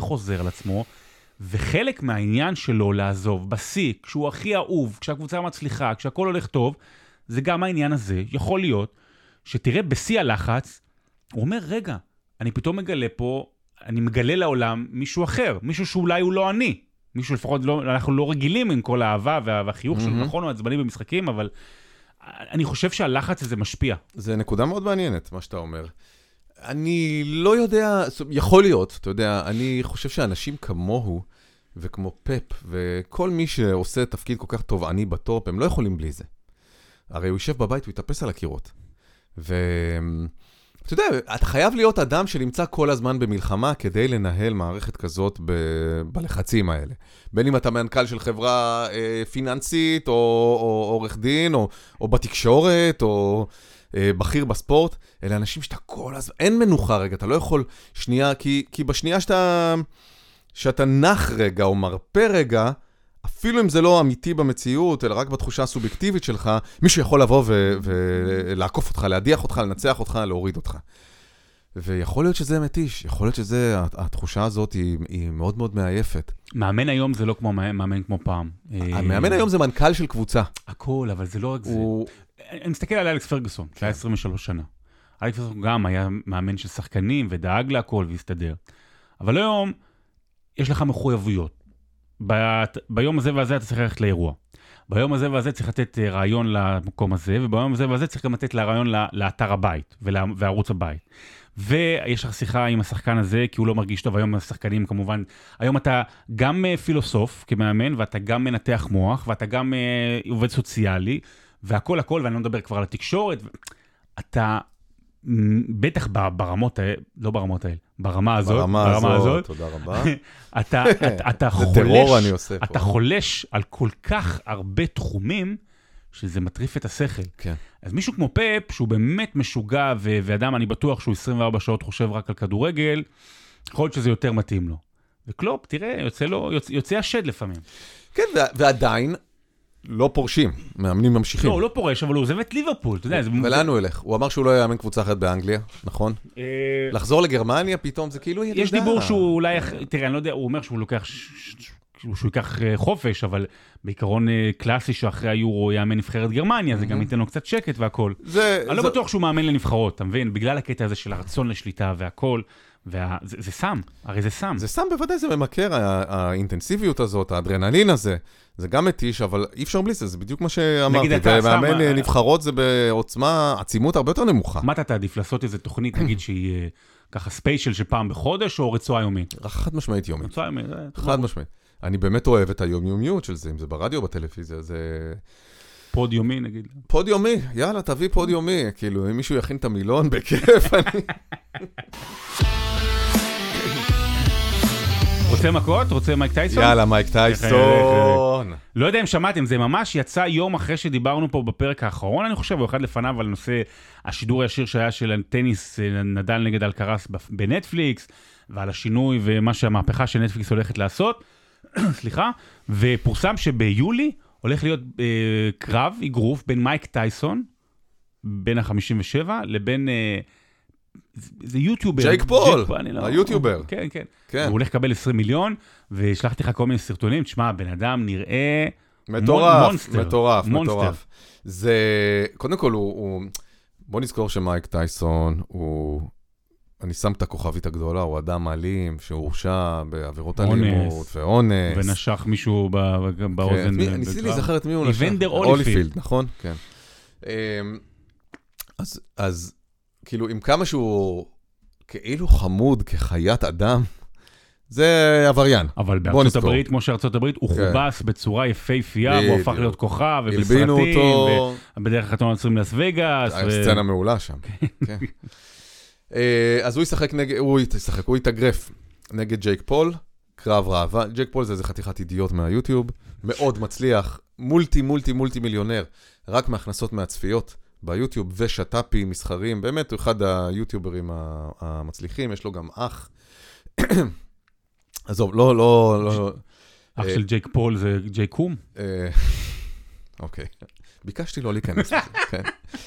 וחלק מהעניין שלו לעזוב, בשיא, כשהוא הכי אהוב, כשהקבוצה מצליחה, כשהכל הולך טוב, זה גם העניין הזה, יכול להיות, שתראה בשיא הלחץ, הוא אומר, רגע, אני פתאום מגלה פה, אני מגלה לעולם מישהו אחר, מישהו שאולי הוא לא אני, מישהו לפחות אנחנו לא רגילים עם כל האהבה והחיוך שלו, נכון, הוא עצבני במשחקים, אבל אני חושב שהלחץ הזה משפיע. זה נקודה מאוד מעניינת, מה שאתה אומר. אני לא יודע, יכול להיות, אתה יודע, אני חושב שאנשים כמוהו, וכמו פפ, וכל מי שעושה תפקיד כל כך טוב, אני בטופ, הם לא יכולים בלי זה. הרי הוא יישב בבית, הוא יתאפס על הקירות. אתה יודע, אתה חייב להיות אדם שנמצא כל הזמן במלחמה כדי לנהל מערכת כזאת בלחצים האלה. בין אם אתה מנכ"ל של חברה פיננסית, או עורך דין, או בתקשורת, או בכיר בספורט, אלה אנשים שאתה כל הזמן, אין מנוחה רגע, אתה לא יכול שנייה, כי בשנייה שאתה נח רגע או מרפא רגע, אפילו אם זה לא אמיתי במציאות, אלא רק בתחושה הסובייקטיבית שלך, מישהו יכול לבוא ולעקוף אותך, להדיח אותך, לנצח אותך, להוריד אותך. ויכול להיות שזה מתיש, יכול להיות שזה, התחושה הזאת היא מאוד מאוד מעייפת. מאמן היום זה לא כמו מאמן כמו פעם. המאמן היום זה מנכ"ל של קבוצה. הכל, אבל זה לא רק זה. אני מסתכל על אלכס פרגוסון, שהיה 23 שנה. אלכס פרגוסון גם היה מאמן של שחקנים, ודאג להכל והסתדר. אבל היום יש לך מחויבויות. ביום הזה והזה אתה צריך ללכת לאירוע. ביום הזה והזה צריך לתת רעיון למקום הזה, וביום הזה והזה צריך גם לתת רעיון לאתר הבית, וערוץ הבית. ויש לך שיחה עם השחקן הזה, כי הוא לא מרגיש טוב. היום השחקנים כמובן, היום אתה גם פילוסוף כמאמן, ואתה גם מנתח מוח, ואתה גם עובד סוציאלי, והכל, ואני לא מדבר כבר על התקשורת. אתה בטח ברמות האלה, לא ברמות האלה, ברמה הזאת, תודה רבה. אתה חולש על כל כך הרבה תחומים, שזה מטריף את השכל. כן. אז מישהו כמו פפ, שהוא באמת משוגע, ואדם, אני בטוח שהוא 24 שעות חושב רק על כדורגל, יכול להיות שזה יותר מתאים לו. וקלופ, תראה, יוצא השד לפעמים. כן, ועדיין, לא פורשים, מאמנים ממשיכים. לא, הוא לא פורש, אבל הוא עוזב את ליברפול, אתה יודע. ולאן הוא הולך? הוא אמר שהוא לא יאמן קבוצה אחת באנגליה, נכון? לחזור לגרמניה פתאום, זה כאילו ירידה. יש דיבור שהוא אולי, תראה, אני לא יודע, הוא אומר שהוא ייקח חופש, אבל בעיקרון קלאסי שאחרי היורו יאמן נבחרת גרמניה, זה גם ייתן לו קצת שקט והכל. אני לא בטוח שהוא מאמן לנבחרות, אתה מבין? בגלל הקטע הזה של הרצון לשליטה והכל, זה סם, הרי זה סם. זה סם, בוודאי זה ממכר, האינטנסיביות הזאת, האדרנלין הזה, זה גם מתיש, אבל אי אפשר בלי זה, זה בדיוק מה שאמרתי, ומאמן נבחרות זה בעוצמה, עצימות הרבה יותר נמוכה. מה אתה תעדיף לעשות איזו תוכנית, נגיד שהיא ככה ספיישל של פעם בחודש, או רצועה יומית? חד משמעית יומית. רצועה יומית. חד משמעית. אני באמת אוהב את היומיומיות של זה, אם זה ברדיו או בטלוויזיה, זה... פוד יומי, נגיד. פוד יומי, יאללה, תביא פוד יומי. כאילו, אם מישהו יכין את המילון, בכיף, אני... רוצה מכות? רוצה מייק טייסון? יאללה, מייק טייסון. לא יודע אם שמעתם, זה ממש יצא יום אחרי שדיברנו פה בפרק האחרון, אני חושב, או אחד לפניו על נושא השידור הישיר שהיה של טניס נדל נגד אלקרס בנטפליקס, ועל השינוי ומה שהמהפכה של נטפליקס הולכת לעשות. סליחה. ופורסם שביולי הולך להיות קרב, אגרוף, בין מייק טייסון, בין ה-57, לבין... זה יוטיובר. ג'ייק פול, היוטיובר. כן, כן. הוא הולך לקבל 20 מיליון, ושלחתי לך כל מיני סרטונים, תשמע, בן אדם נראה... מטורף. זה, קודם כל, בוא נזכור שמייק טייסון, אני שם את הכוכבית הגדולה, הוא אדם אלים, שהורשע בעבירות אלימות, ואונס. ונשך מישהו באוזן. ניסיתי להיזכר את מי הוא נשך. איוונדר הוליפילד. נכון? כן. אז... כאילו, עם כמה שהוא כאילו חמוד כחיית אדם, זה עבריין. אבל בארצות הברית, כמו שארצות הברית, הוא חובס בצורה יפהפייה, והוא הפך להיות כוכב, ובסרטים, ובדרך החתונה יוצרים לאס וגאס. סצנה מעולה שם. אז הוא יתאגרף נגד ג'ייק פול, קרב ראווה. ג'ייק פול זה איזה חתיכת אידיוט מהיוטיוב, מאוד מצליח, מולטי מיליונר, רק מהכנסות מהצפיות. ביוטיוב ושטאפי מסחרים, באמת הוא אחד היוטיוברים המצליחים, יש לו גם אח. עזוב, לא... אח של ג'ייק פול זה ג'ייק קום? אוקיי. ביקשתי לא להיכנס לזה, כן.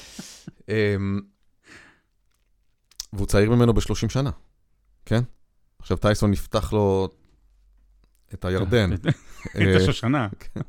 והוא צעיר ממנו ב-30 שנה, כן? עכשיו טייסון נפתח לו את הירדן. את השושנה.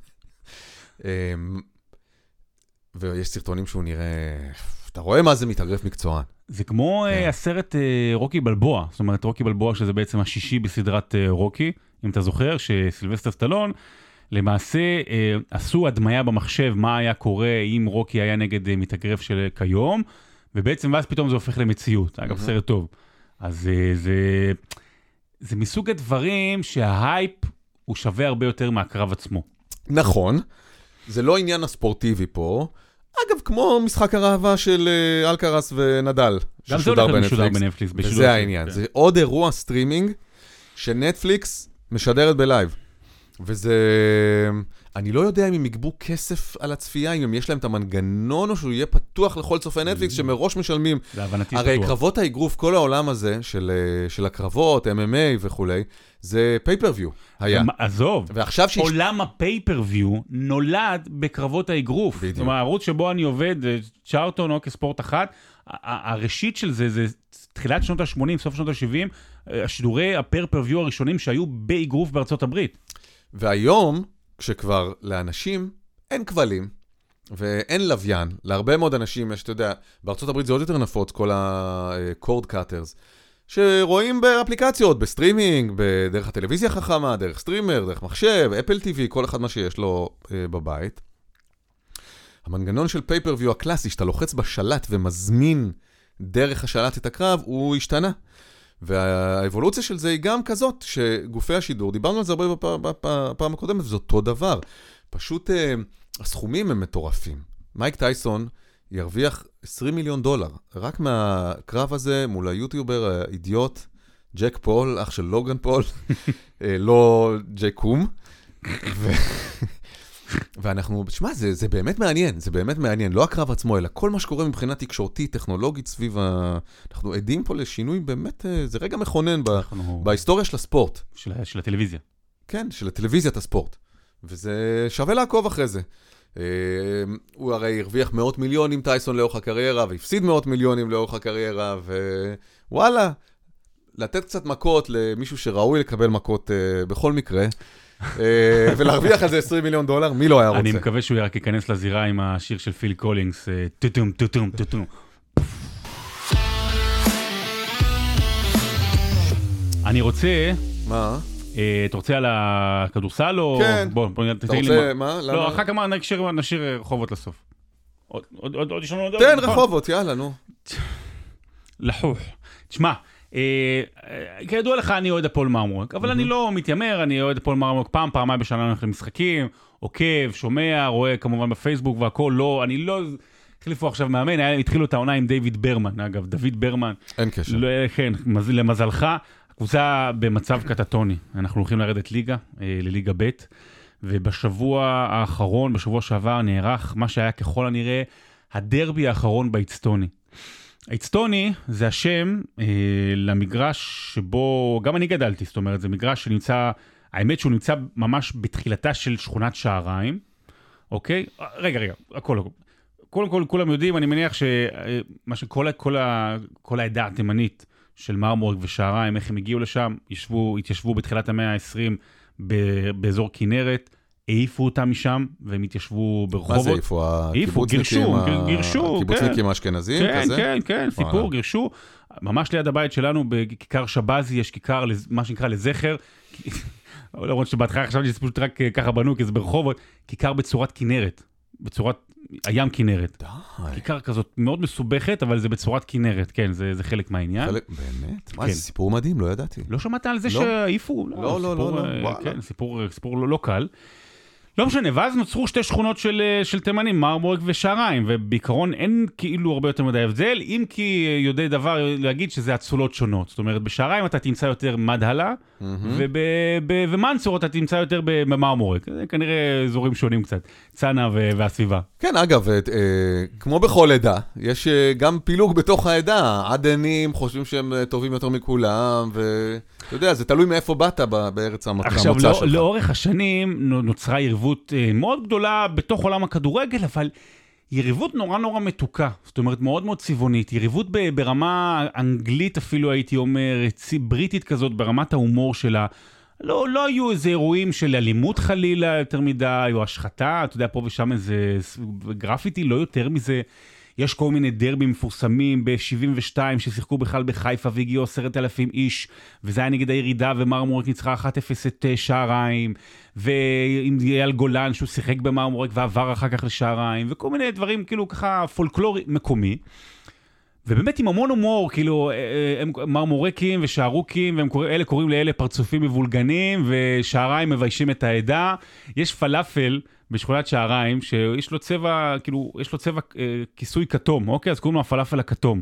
ויש סרטונים שהוא נראה... אתה רואה מה זה מתאגרף מקצוען. זה כמו הסרט רוקי בלבוע. זאת אומרת, רוקי בלבוע שזה בעצם השישי בסדרת רוקי, אם אתה זוכר, שסילבסטר סטלון, למעשה עשו הדמיה במחשב מה היה קורה אם רוקי היה נגד מתאגרף של כיום, ובעצם ואז פתאום זה הופך למציאות. אגב, סרט טוב. אז זה מסוג הדברים שההייפ הוא שווה הרבה יותר מהקרב עצמו. נכון. זה לא עניין הספורטיבי פה. אגב, כמו משחק הראווה של אלקרס ונדל. גם זה הולך למשודר בנטפליקס. וזה העניין. זה עוד אירוע סטרימינג שנטפליקס משדרת בלייב. וזה... אני לא יודע אם הם יגבו כסף על הצפייה, אם יש להם את המנגנון, או שהוא יהיה פתוח לכל צופי נטפליקס, שמראש משלמים. הרי קרבות האגרוף, כל העולם הזה, של הקרבות, MMA וכו', זה פייפרוויו היה. עזוב, עולם הפייפרוויו נולד בקרבות האגרוף. זאת אומרת, הערוץ שבו אני עובד, צ'ארטון או כספורט אחת, הראשית של זה, זה תחילת שנות ה-80, סוף שנות ה-70, השידורי הפייפרוויו הראשונים שהיו באגרוף בארצות הברית. והיום, כשכבר לאנשים אין כבלים, ואין לוויין, להרבה מאוד אנשים יש, אתה יודע, בארצות הברית זה עוד יותר נפוץ, כל ה-cord cutters, שרואים באפליקציות, בסטרימינג, בדרך הטלוויזיה החכמה, דרך סטרימר, דרך מחשב, אפל TV, כל אחד מה שיש לו בבית. המנגנון של פייפרוויו הקלאסי, שאתה לוחץ בשלט ומזמין דרך השלט את הקרב, הוא השתנה. והאבולוציה של זה היא גם כזאת, שגופי השידור, דיברנו על זה הרבה בפעם הקודמת, וזה אותו דבר. פשוט הסכומים הם מטורפים. מייק טייסון ירוויח $20 מיליון, רק מהקרב הזה מול היוטיובר האידיוט, ג'ק פול, אח של לוגן פול, לא ג'ק קום. ואנחנו, תשמע, זה באמת מעניין, זה באמת מעניין, לא הקרב עצמו, אלא כל מה שקורה מבחינה תקשורתית, טכנולוגית סביב אנחנו עדים פה לשינוי באמת, זה רגע מכונן בהיסטוריה של הספורט. של הטלוויזיה. כן, של הטלוויזיית הספורט. וזה שווה לעקוב אחרי זה. הוא הרי הרוויח מאות מיליונים טייסון לאורך הקריירה, והפסיד מאות מיליונים לאורך הקריירה, ווואלה, לתת קצת מכות למישהו שראוי לקבל מכות בכל מקרה, ולהרוויח על זה $20 מיליון, מי לא היה רוצה? אני מקווה שהוא רק ייכנס לזירה עם השיר של פיל קולינגס, טוטום, טוטום, טוטום. אני רוצה... מה? אתה רוצה על הכדורסל או... כן. בוא, אתה רוצה, מה? לא, אחר כך נשאיר רחובות לסוף. עוד יש לנו... תן רחובות, יאללה, נו. לחוך. תשמע, כידוע לך, אני אוהד הפועל מרמורק, אבל אני לא מתיימר, אני אוהד הפועל מרמורק פעמיים בשנה הולך למשחקים, עוקב, שומע, רואה כמובן בפייסבוק והכל, לא, אני לא... החליפו עכשיו מאמן, התחילו את העונה עם דיוויד ברמן, אגב, דוד ברמן. אין קשר. כן, למזלך, הקבוצה במצב קטטוני. אנחנו הולכים לרדת ליגה, לליגה ב', ובשבוע האחרון, בשבוע שעבר, נערך מה שהיה ככל הנראה הדרבי האחרון באצטוני. האצטוני זה השם למגרש שבו, גם אני גדלתי, זאת אומרת, זה מגרש שנמצא, האמת שהוא נמצא ממש בתחילתה של שכונת שעריים, אוקיי? רגע, הכל. קודם כל, כולם יודעים, אני מניח שמה כל העדה התימנית של מרמורק ושעריים, איך הם הגיעו לשם, התיישבו בתחילת המאה ה-20 באזור כנרת, העיפו אותם משם, והם התיישבו ברחובות. מה זה העיפו? גירשו, הקיבוצניקים האשכנזים, כזה? כן, סיפור, גירשו. ממש ליד הבית שלנו, בכיכר שבזי, יש כיכר, מה שנקרא לזכר, למרות שבהתחלה חשבתי שזה פשוט רק ככה בנו, כי זה ברחובות, כיכר בצורת כנרת, בצורת הים כנרת. כיכר כזאת מאוד מסובכת, אבל זה בצורת כנרת, כן, זה חלק מהעניין. באמת? מה, זה סיפור מדהים, לא ידעתי. לא שמעת על זה שהעיפו? לא. כן, סיפור לא קל. לא משנה, ואז נוצרו שתי שכונות של תימנים, מרמורק ושעריים, ובעיקרון אין כאילו הרבה יותר מדי הבדל, אם כי יודע דבר להגיד שזה הצולות שונות. זאת אומרת, בשעריים אתה תמצא יותר מדהלה, ומנצור אתה תמצא יותר במרמורק. זה כנראה אזורים שונים קצת, צנה והסביבה. כן, אגב, כמו בכל עדה, יש גם פילוג בתוך העדה. עדנים חושבים שהם טובים יותר מכולם, ואתה יודע, זה תלוי מאיפה באת בארץ המוצא שלך. עכשיו, לאורך השנים נוצרה יריבות מאוד גדולה בתוך עולם הכדורגל, אבל יריבות נורא מתוקה, זאת אומרת מאוד מאוד צבעונית, יריבות ברמה אנגלית אפילו הייתי אומר, בריטית כזאת ברמת ההומור שלה, לא היו איזה אירועים של אלימות חלילה יותר מדי, או השחתה, אתה יודע פה ושם איזה גרפיטי, לא יותר מזה, יש כל מיני דרבים מפורסמים ב-72 ששיחקו בכלל בחיפה והגיעו 10,000 איש, וזה היה נגד הירידה ומרמורק ניצחה 1-0 את שעריים, ועם אייל גולן שהוא שיחק במרמורק ועבר אחר כך לשעריים, וכל מיני דברים כאילו ככה פולקלורי מקומי. ובאמת עם המון הומור, כאילו הם מרמורקים ושערוקים, ואלה קוראים לאלה פרצופים מבולגנים, ושעריים מביישים את העדה. יש פלאפל בשכונת שעריים, שיש לו צבע, כאילו, יש לו צבע כיסוי כתום, אוקיי? אז קוראים לו הפלאפל הכתום.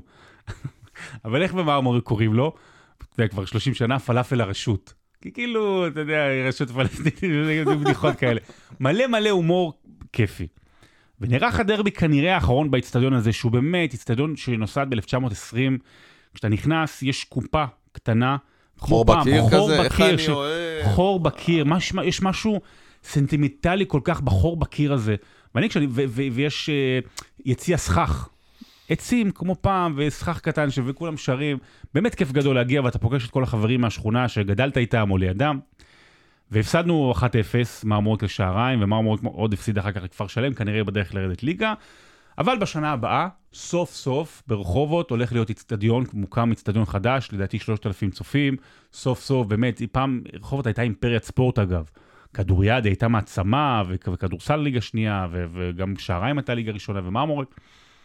אבל איך במרמורק קוראים לו? זה כבר 30 שנה, פלאפל הרשות. כי כאילו, אתה יודע, רשות פלסטינית, זה בדיחות כאלה. מלא הומור כיפי. ונערך הדרבי כנראה האחרון באצטדיון הזה, שהוא באמת אצטדיון שנוסד ב-1920, כשאתה נכנס, יש קופה קטנה, חור בקיר כזה, איך אני אוהב? חור בקיר, יש משהו סנטימנטלי כל כך בחור בקיר הזה, ויש יציע סכך, עצים כמו פעם, וסכך קטן וכולם שרים, באמת כיף גדול להגיע, ואתה פוגש את כל החברים מהשכונה שגדלת איתם או לידם, והפסדנו 1-0, מרמורק לשעריים, ומרמורק עוד הפסיד אחר כך לכפר שלם, כנראה בדרך לרדת ליגה, אבל בשנה הבאה, סוף סוף, ברחובות, הולך להיות אצטדיון, מוקם אצטדיון חדש, לדעתי 3,000 צופים, סוף סוף, באמת, פעם רחובות הייתה אימפריית ספורט אגב, כדוריד הייתה מעצמה, וכדורסל ליגה שנייה, וגם שעריים הייתה ליגה ראשונה, ומרמורק,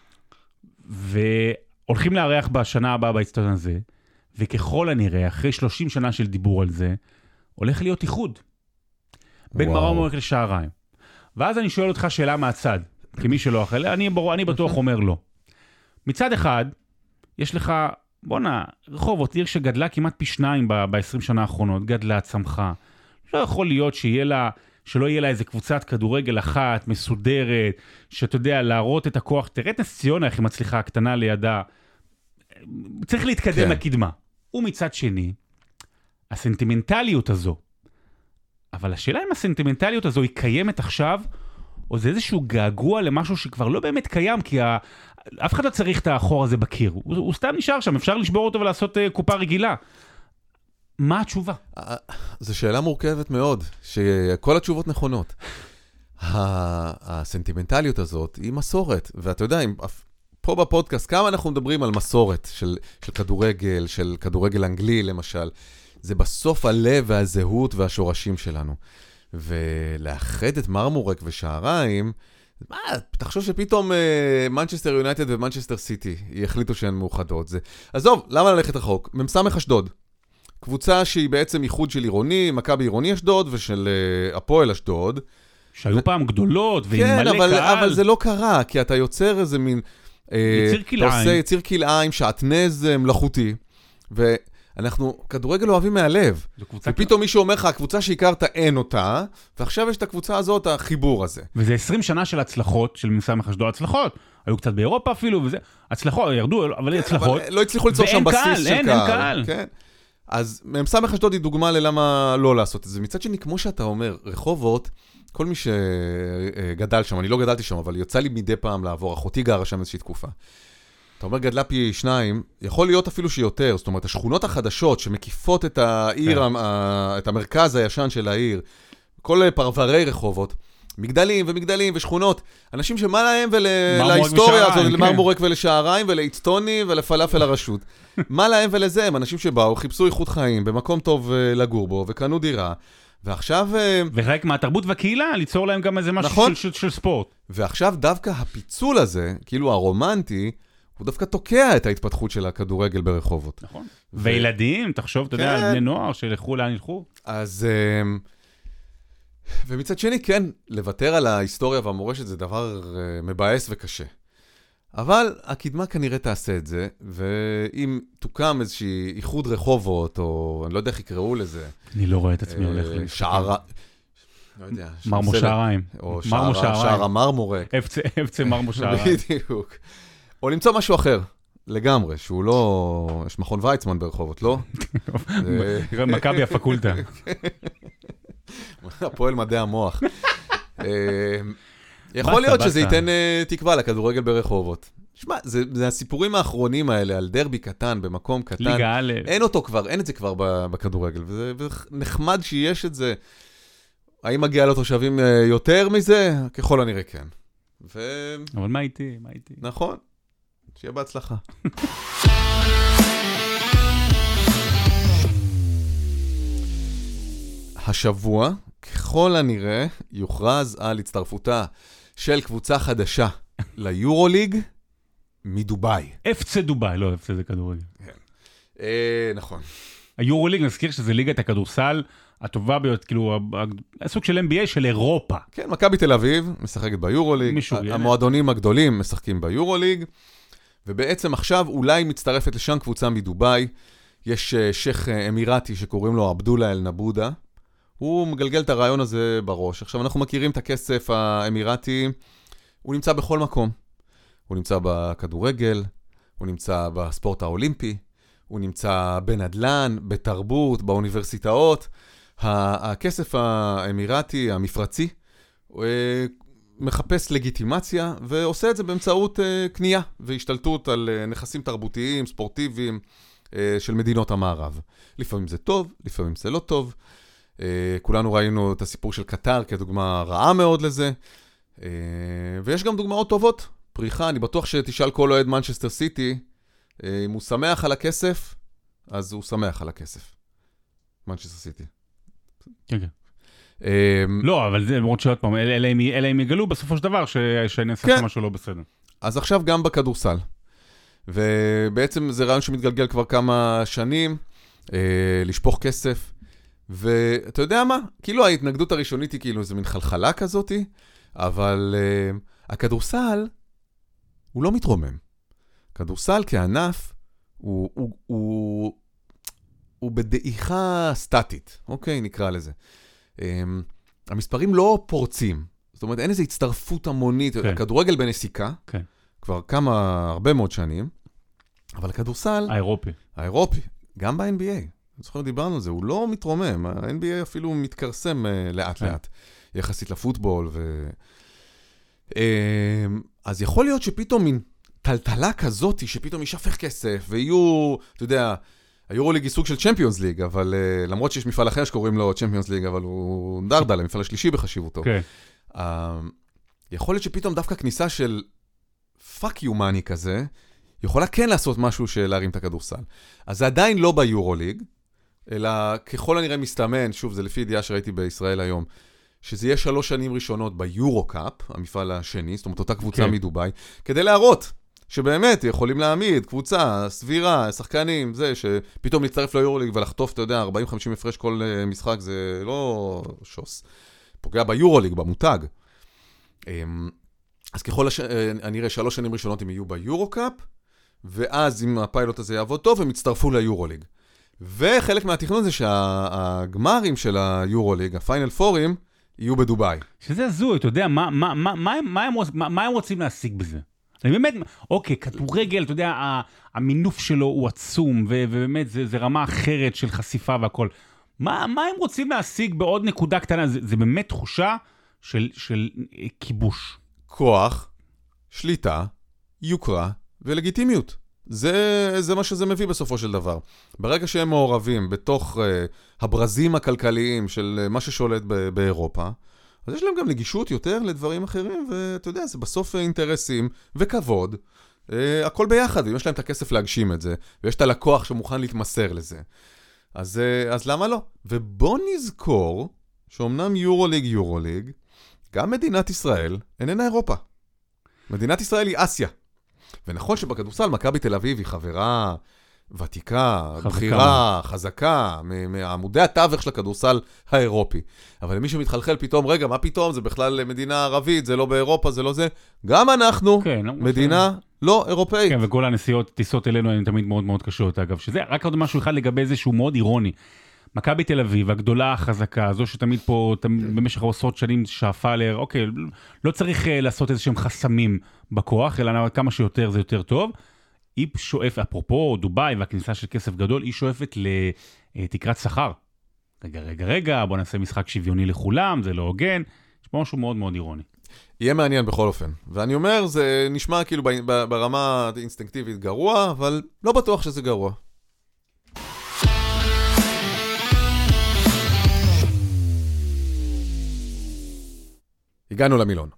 והולכים לארח בשנה הבאה באצטדיון הזה, וככל הנראה, אחרי 30 שנה של דיבור על זה, הולך להיות איחוד בין מרמורק לשעריים. ואז אני שואל אותך שאלה מהצד, כמי שלא אחרי, אני בטוח אומר לא. מצד אחד, יש לך, רחובות, עיר שגדלה כמעט פי 2 ב-20 שנה האחרונות, גדלה, צמחה. לא יכול להיות שלא יהיה לה איזה קבוצת כדורגל אחת, מסודרת, שאתה יודע, להראות את הכוח, תראה את נס ציונה, איך היא מצליחה, הקטנה לידה. צריך להתקדם לקדמה. ומצד שני, הסנטימנטליות הזו, אבל השאלה אם הסנטימנטליות הזו היא קיימת עכשיו, או זה איזשהו געגוע למשהו שכבר לא באמת קיים, כי אף אחד לא צריך את האחור הזה בקיר, הוא סתם נשאר שם, אפשר לשבור אותו ולעשות קופה רגילה. מה התשובה? זו שאלה מורכבת מאוד, שכל התשובות נכונות. הסנטימנטליות הזאת היא מסורת, ואתה יודע, פה בפודקאסט, כמה אנחנו מדברים על מסורת של כדורגל, של כדורגל אנגלי למשל, זה בסוף הלב והזהות והשורשים שלנו. ולאחד את מרמורק ושעריים, מה, תחשוב שפתאום מנצ'סטר יונייטד ומנצ'סטר סיטי יחליטו שהן מאוחדות. עזוב, למה ללכת רחוק? ממסמך אשדוד. קבוצה שהיא בעצם איחוד של עירוני, מכבי עירוני אשדוד ושל הפועל אשדוד. שהיו פעם גדולות ועם כן, מלא קהל. אבל זה לא קרה, כי אתה יוצר איזה מין... יציר כלאיים. אתה עושה יציר כלאיים, שעטנז מלאכותי, ואנחנו כדורגל אוהבים מהלב. ופתאום מישהו אומר לך, הקבוצה שהכרת אין אותה, ועכשיו יש את הקבוצה הזאת, החיבור הזה. וזה 20 שנה של הצלחות, של ממסמך אשדוד, הצלחות. היו קצת באירופה אפילו, וזה, הצלחות, ירדו, אבל הצלחות. אבל לא הצליחו ליצור שם בסיס של קהל. אין קהל. כן. אז ממסמך אשדוד היא דוגמה ללמה לא לעשות את זה. מצד שני, כמו שאתה אומר, רחובות, כל מי שגדל שם, אני לא גדלתי שם, אבל יוצא לי מדי פעם לעבור, אחותי גרה שם איזושהי תקופה. אתה אומר גדלה פי 2, יכול להיות אפילו שיותר, זאת אומרת, השכונות החדשות שמקיפות את העיר, את המרכז הישן של העיר, כל פרברי רחובות, מגדלים ומגדלים ושכונות, אנשים שמה להם ולהיסטוריה הזאת, למרמורק ולשעריים ולאצטוני ולפלאפל הרשות. מה להם ולזה? הם אנשים שבאו, חיפשו איכות חיים, במקום טוב לגור בו, וקנו דירה, ועכשיו... וחלק מהתרבות והקהילה, ליצור להם גם איזה משהו נכון? של ספורט. ועכשיו דווקא הפיצול הזה, כאילו הרומנטי, הוא דווקא תוקע את ההתפתחות של הכדורגל ברחובות. נכון. וילדים, תחשוב, אתה יודע, בני נוער שילכו לאן ילכו. אז... ומצד שני, כן, לוותר על ההיסטוריה והמורשת זה דבר מבאס וקשה. אבל הקדמה כנראה תעשה את זה, ואם תוקם איזושהי איחוד רחובות, או אני לא יודע איך יקראו לזה. אני לא רואה את עצמי הולך שערה... לא יודע. מרמו שעריים. או שער המרמורק. אפצה מרמו שעריים. בדיוק. או למצוא משהו אחר, לגמרי, שהוא לא... יש מכון ויצמן ברחובות, לא? מכבי הפקולטה. הפועל מדעי המוח. יכול להיות שזה ייתן תקווה לכדורגל ברחובות. שמע, זה הסיפורים האחרונים האלה על דרבי קטן, במקום קטן. ליגה א'. אין אותו כבר, אין את זה כבר בכדורגל, וזה נחמד שיש את זה. האם מגיע לתושבים יותר מזה? ככל הנראה כן. אבל מה איתי? נכון. שיהיה בהצלחה. השבוע, ככל הנראה, יוכרז על הצטרפותה של קבוצה חדשה ליורוליג מדובאי. FC דובאי, לא FC זה כדורגל. כן. נכון. היורוליג, נזכיר שזה ליגת הכדורסל הטובה ביותר, כאילו, הסוג של NBA של אירופה. כן, מכבי תל אביב משחקת ביורוליג, המועדונים הגדולים משחקים ביורוליג, ובעצם עכשיו אולי מצטרפת לשם קבוצה מדובאי, יש שייך אמירתי שקוראים לו עבדולה אל נבודה, הוא מגלגל את הרעיון הזה בראש. עכשיו אנחנו מכירים את הכסף האמירתי, הוא נמצא בכל מקום. הוא נמצא בכדורגל, הוא נמצא בספורט האולימפי, הוא נמצא בנדלן, בתרבות, באוניברסיטאות. הכסף האמירתי, המפרצי, מחפש לגיטימציה, ועושה את זה באמצעות קנייה והשתלטות על נכסים תרבותיים, ספורטיביים של מדינות המערב. לפעמים זה טוב, לפעמים זה לא טוב. כולנו ראינו את הסיפור של קטר כדוגמה רעה מאוד לזה. ויש גם דוגמאות טובות. פריחה, אני בטוח שתשאל כל אוהד מנצ'סטר סיטי, אם הוא שמח על הכסף, אז הוא שמח על הכסף. מנצ'סטר סיטי. כן, כן. לא, אבל זה מאוד שעוד פעם, אלא אם יגלו בסופו של דבר שנעשה משהו לא בסדר. אז עכשיו גם בכדורסל. ובעצם זה רעיון שמתגלגל כבר כמה שנים, לשפוך כסף. ואתה יודע מה? כאילו ההתנגדות הראשונית היא כאילו איזו מין חלחלה כזאת, אבל הכדורסל הוא לא מתרומם. כדורסל כענף הוא בדעיכה סטטית, אוקיי? נקרא לזה. המספרים לא פורצים, זאת אומרת, אין איזו הצטרפות המונית, הכדורגל בנסיקה, כבר הרבה מאוד שנים, אבל הכדורסל... האירופי, גם ב-NBA, אני זוכר דיברנו על זה, הוא לא מתרומם, ה-NBA אפילו מתקרסם לאט לאט, יחסית לפוטבול, אז יכול להיות שפתאום מין טלטלה כזאת, שפתאום ישפך כסף, ויהיו, אתה יודע, היורוליג היא סוג של צ'מפיונס ליג, אבל למרות שיש מפעל אחר שקוראים לו צ'מפיונס ליג, אבל הוא דרדל, המפעל השלישי בחשיבותו. יכול להיות שפתאום דווקא כניסה של פאק יו מאני כזה, יכולה כן לעשות משהו של להרים את הכדורסל. אז זה עדיין לא ביורוליג, אלא ככל הנראה מסתמן, שוב, זה לפי ידיעה שראיתי בישראל היום, שזה יהיה 3 שנים ראשונות ביורו-קאפ, המפעל השני, זאת אומרת, אותה קבוצה מדוביי, כדי להראות שבאמת יכולים להעמיד קבוצה סבירה, שחקנים, זה שפתאום להצטרף ליורוליג ולחטוף, אתה יודע, 40-50 הפרש כל משחק, זה לא שוס. פוגע ביורוליג, במותג. אז ככל הנראה 3 שנים ראשונות הם יהיו ביורו-קאפ, ואז אם הפיילוט הזה יעבוד טוב, הם יצטרפו ליורוליג. וחלק מהתכנון זה שהגמרים של היורוליג, הפיינל פורים, יהיו בדוביי. שזה הזוי, אתה יודע, מה הם רוצים להשיג בזה? אני באמת, אוקיי, כדורגל, אתה יודע, המינוף שלו הוא עצום, ובאמת זה רמה אחרת של חשיפה והכל. מה הם רוצים להשיג בעוד נקודה קטנה? זה באמת תחושה של כיבוש. כוח, שליטה, יוקרה ולגיטימיות. זה מה שזה מביא בסופו של דבר. ברגע שהם מעורבים בתוך הברזים הכלכליים של מה ששולט באירופה, אז יש להם גם נגישות יותר לדברים אחרים, ואתה יודע, זה בסוף אינטרסים וכבוד, הכל ביחד, אם יש להם את הכסף להגשים את זה, ויש את הלקוח שמוכן להתמסר לזה. אז למה לא? ובוא נזכור שאומנם יורוליג, גם מדינת ישראל איננה אירופה. מדינת ישראל היא אסיה. ונכון שבכדורסל מכבי תל אביב היא חברה ותיקה, בחירה, חזקה, מעמודי התווך של הכדורסל האירופי. אבל למי שמתחלחל פתאום, רגע, מה פתאום? זה בכלל מדינה ערבית, זה לא באירופה, זה לא זה. גם אנחנו, מדינה לא אירופאית. כן, וכל הנסיעות, טיסות אלינו הן תמיד מאוד מאוד קשות, אגב, שזה רק עוד משהו אחד לגבי זה שהוא מאוד אירוני. מכבי תל אביב, הגדולה, החזקה, זו שתמיד פה, במשך עשרות שנים שאפה עליה, אוקיי, לא צריך לעשות איזשהם חסמים בכוח, אלא כמה שיותר זה יותר טוב. היא שואפת, אפרופו דוביי והכניסה של כסף גדול, היא שואפת לתקרת שכר. רגע, בוא נעשה משחק שוויוני לכולם, זה לא הוגן. יש פה משהו מאוד מאוד אירוני. יהיה מעניין בכל אופן. ואני אומר, זה נשמע כאילו ברמה אינסטינקטיבית גרוע, אבל לא בטוח שזה גרוע. הגענו למילון.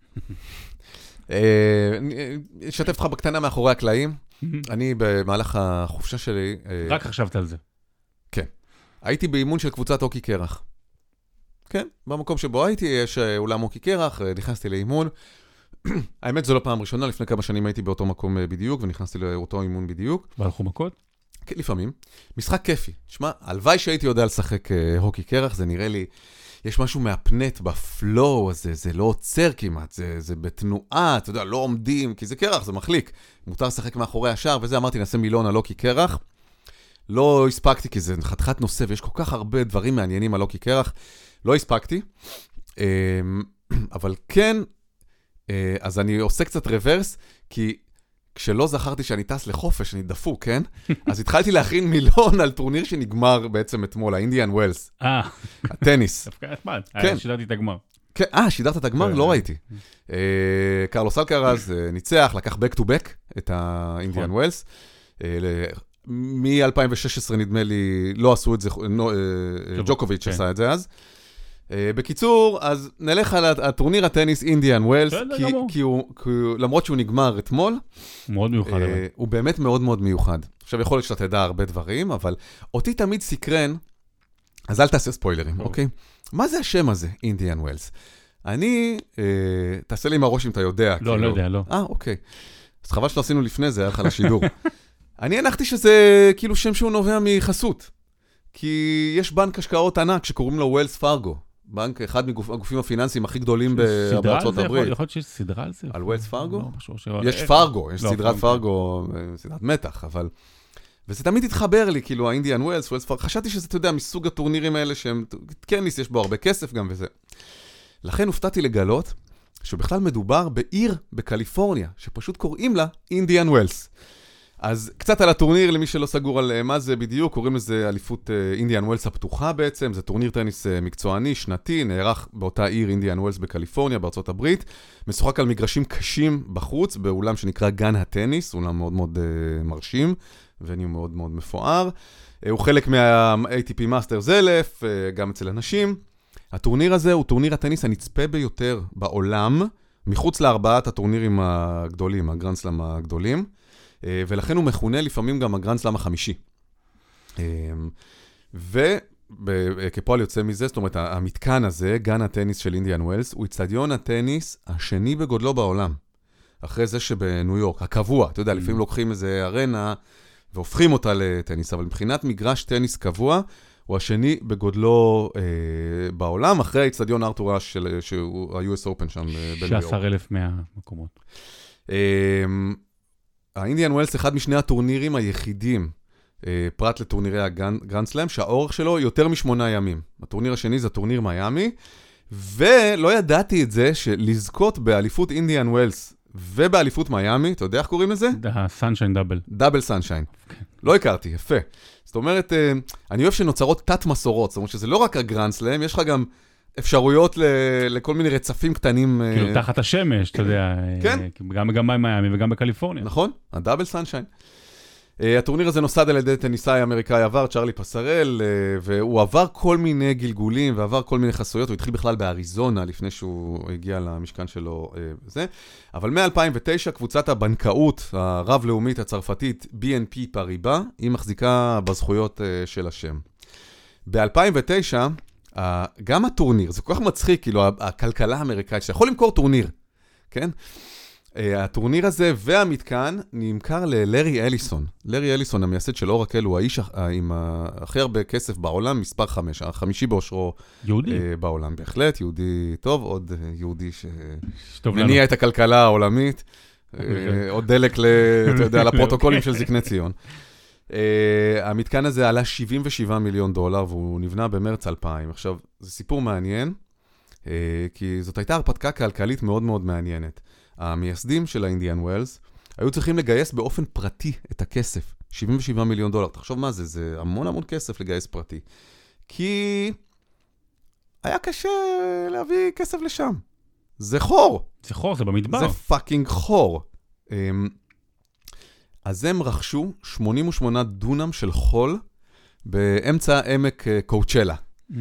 אשתף אותך בקטנה מאחורי הקלעים. אני במהלך החופשה שלי... רק חשבת על זה. כן. הייתי באימון של קבוצת הוקי קרח. כן, במקום שבו הייתי יש אולם הוקי קרח, נכנסתי לאימון. האמת זו לא פעם ראשונה, לפני כמה שנים הייתי באותו מקום בדיוק, ונכנסתי לאותו אימון בדיוק. והלכו מכות? כן, לפעמים. משחק כיפי. תשמע, הלוואי שהייתי יודע לשחק הוקי קרח, זה נראה לי... יש משהו מהפנט בפלואו הזה, זה לא עוצר כמעט, זה בתנועה, אתה יודע, לא עומדים, כי זה קרח, זה מחליק. מותר לשחק מאחורי השער, וזה אמרתי, נעשה מילון על הוקי קרח. לא הספקתי, כי זה חתיכת נושא, ויש כל כך הרבה דברים מעניינים על הוקי קרח. לא הספקתי, אבל כן, אז אני עושה קצת רוורס, כי כשלא זכרתי שאני טס לחופש, אני דפוק, כן? אז התחלתי להכין מילון על טורניר שנגמר בעצם אתמול, האינדיאן ווילס. הטניס. כן. שידרתי את הגמר. שידרת את הגמר? לא ראיתי. קרלוס אלקרז ניצח, לקח back to back את האינדיאן ווילס. מ-2016 נדמה לי, לא עשו את זה, ג'וקוביץ' עשה את זה אז. בקיצור, אז נלך על הטורניר הטניס אינדיאן ווילס, כי למרות שהוא נגמר אתמול, מאוד מיוחד. הוא באמת מאוד מאוד מיוחד. עכשיו יכול להיות שאתה תדע הרבה דברים, אבל אותי תמיד סקרן, אז אל תעשה ספוילרים, אוקיי? מה זה השם הזה, אינדיאן ווילס? אני, תעשה לי עם הראש אם אתה יודע. לא, לא יודע, לא. אוקיי. אז חבל שלא עשינו לפני זה, היה לך לשידור. אני הנחתי שזה כאילו שם שהוא נובע מחסות. כי יש בנק השקעות ענק שקוראים לו ווילס פארגו. בנק, אחד מהגופים הפיננסיים הכי גדולים בארצות הברית. יכול להיות שיש סדרה על זה? על ווילס פארגו? יש פארגו, יש סדרת פארגו, סדרת מתח, אבל... וזה תמיד התחבר לי, כאילו, האינדיאן ווילס, ווילס פארגו. חשבתי שזה, אתה יודע, מסוג הטורנירים האלה שהם... טניס, יש בו הרבה כסף גם וזה. לכן הופתעתי לגלות שבכלל מדובר בעיר בקליפורניה, שפשוט קוראים לה אינדיאן ווילס. אז קצת על הטורניר, למי שלא סגור על מה זה בדיוק, קוראים לזה אליפות אינדיאן ווילס הפתוחה בעצם, זה טורניר טניס מקצועני, שנתי, נערך באותה עיר אינדיאן ווילס בקליפורניה, בארצות הברית, משוחק על מגרשים קשים בחוץ, באולם שנקרא גן הטניס, אולם מאוד מאוד מרשים, וניו מאוד מאוד מפואר, הוא חלק מה-ATP Masters 1000, גם אצל אנשים. הטורניר הזה הוא טורניר הטניס הנצפה ביותר בעולם, מחוץ לארבעת הטורנירים הגדולים, הגרנד סלאם הגדולים, ולכן הוא מכונה לפעמים גם הגרנד סלאם החמישי. כפועל יוצא מזה, זאת אומרת, המתקן הזה, גן הטניס של אינדיאן ווילס, הוא אצטדיון הטניס השני בגודלו בעולם. אחרי זה שבניו יורק, הקבוע, אתה יודע, לפעמים לוקחים איזה ארנה והופכים אותה לטניס, אבל מבחינת מגרש טניס קבוע, הוא השני בגודלו בעולם, אחרי האצטדיון ארתור אש שהוא ה-US Open שם בניו יורק. 16,000 מהמקומות. האינדיאן ווילס אחד משני הטורנירים היחידים, פרט לטורנירי הגרנד סלאם, שהאורך שלו יותר מ8 ימים. הטורניר השני זה טורניר מיאמי, ולא ידעתי את זה שלזכות באליפות אינדיאן ווילס ובאליפות מיאמי, אתה יודע איך קוראים לזה? סנשיין דאבל. דאבל סנשיין. לא הכרתי, יפה. זאת אומרת, אני אוהב שנוצרות תת מסורות, זאת אומרת שזה לא רק הגרנד סלאם, יש לך גם אפשרויות לכל מיני רצפים קטנים. כאילו תחת השמש, אתה יודע. כן. גם במיאמי וגם בקליפורניה. נכון, הדאבל סנשיין. הטורניר הזה נוסד על ידי טניסאי אמריקאי עבר, צ'רלי פסרל, והוא עבר כל מיני גלגולים ועבר כל מיני חסויות, הוא התחיל בכלל באריזונה לפני שהוא הגיע למשכן שלו וזה. אבל מ-2009 קבוצת הבנקאות הרב-לאומית הצרפתית BNP פריבה, היא מחזיקה בזכויות של השם. ב-2009, גם הטורניר, זה כל כך מצחיק, כאילו הכלכלה האמריקאית, שאתה יכול למכור טורניר, כן? הטורניר הזה והמתקן נמכר ללארי אליסון. לארי אליסון, המייסד של אורקל, הוא האיש עם הכי הרבה כסף בעולם, מספר 5, החמישי באושרו בעולם. בהחלט, יהודי טוב, עוד יהודי שמניע את הכלכלה העולמית, עוד דלק, אתה יודע, לפרוטוקולים של זקני ציון. המתקן הזה עלה $77 מיליון, והוא נבנה במרץ 2000. עכשיו, זה סיפור מעניין, כי זאת הייתה הרפתקה כלכלית מאוד מאוד מעניינת. המייסדים של האינדיאן ווילס היו צריכים לגייס באופן פרטי את הכסף, $77 מיליון. תחשוב מה זה, זה המון המון כסף לגייס פרטי. כי היה קשה להביא כסף לשם. זה חור. זה חור, זה במדבר. זה פאקינג חור. אז הם רכשו 88 דונם של חול באמצע עמק קואוצ'לה.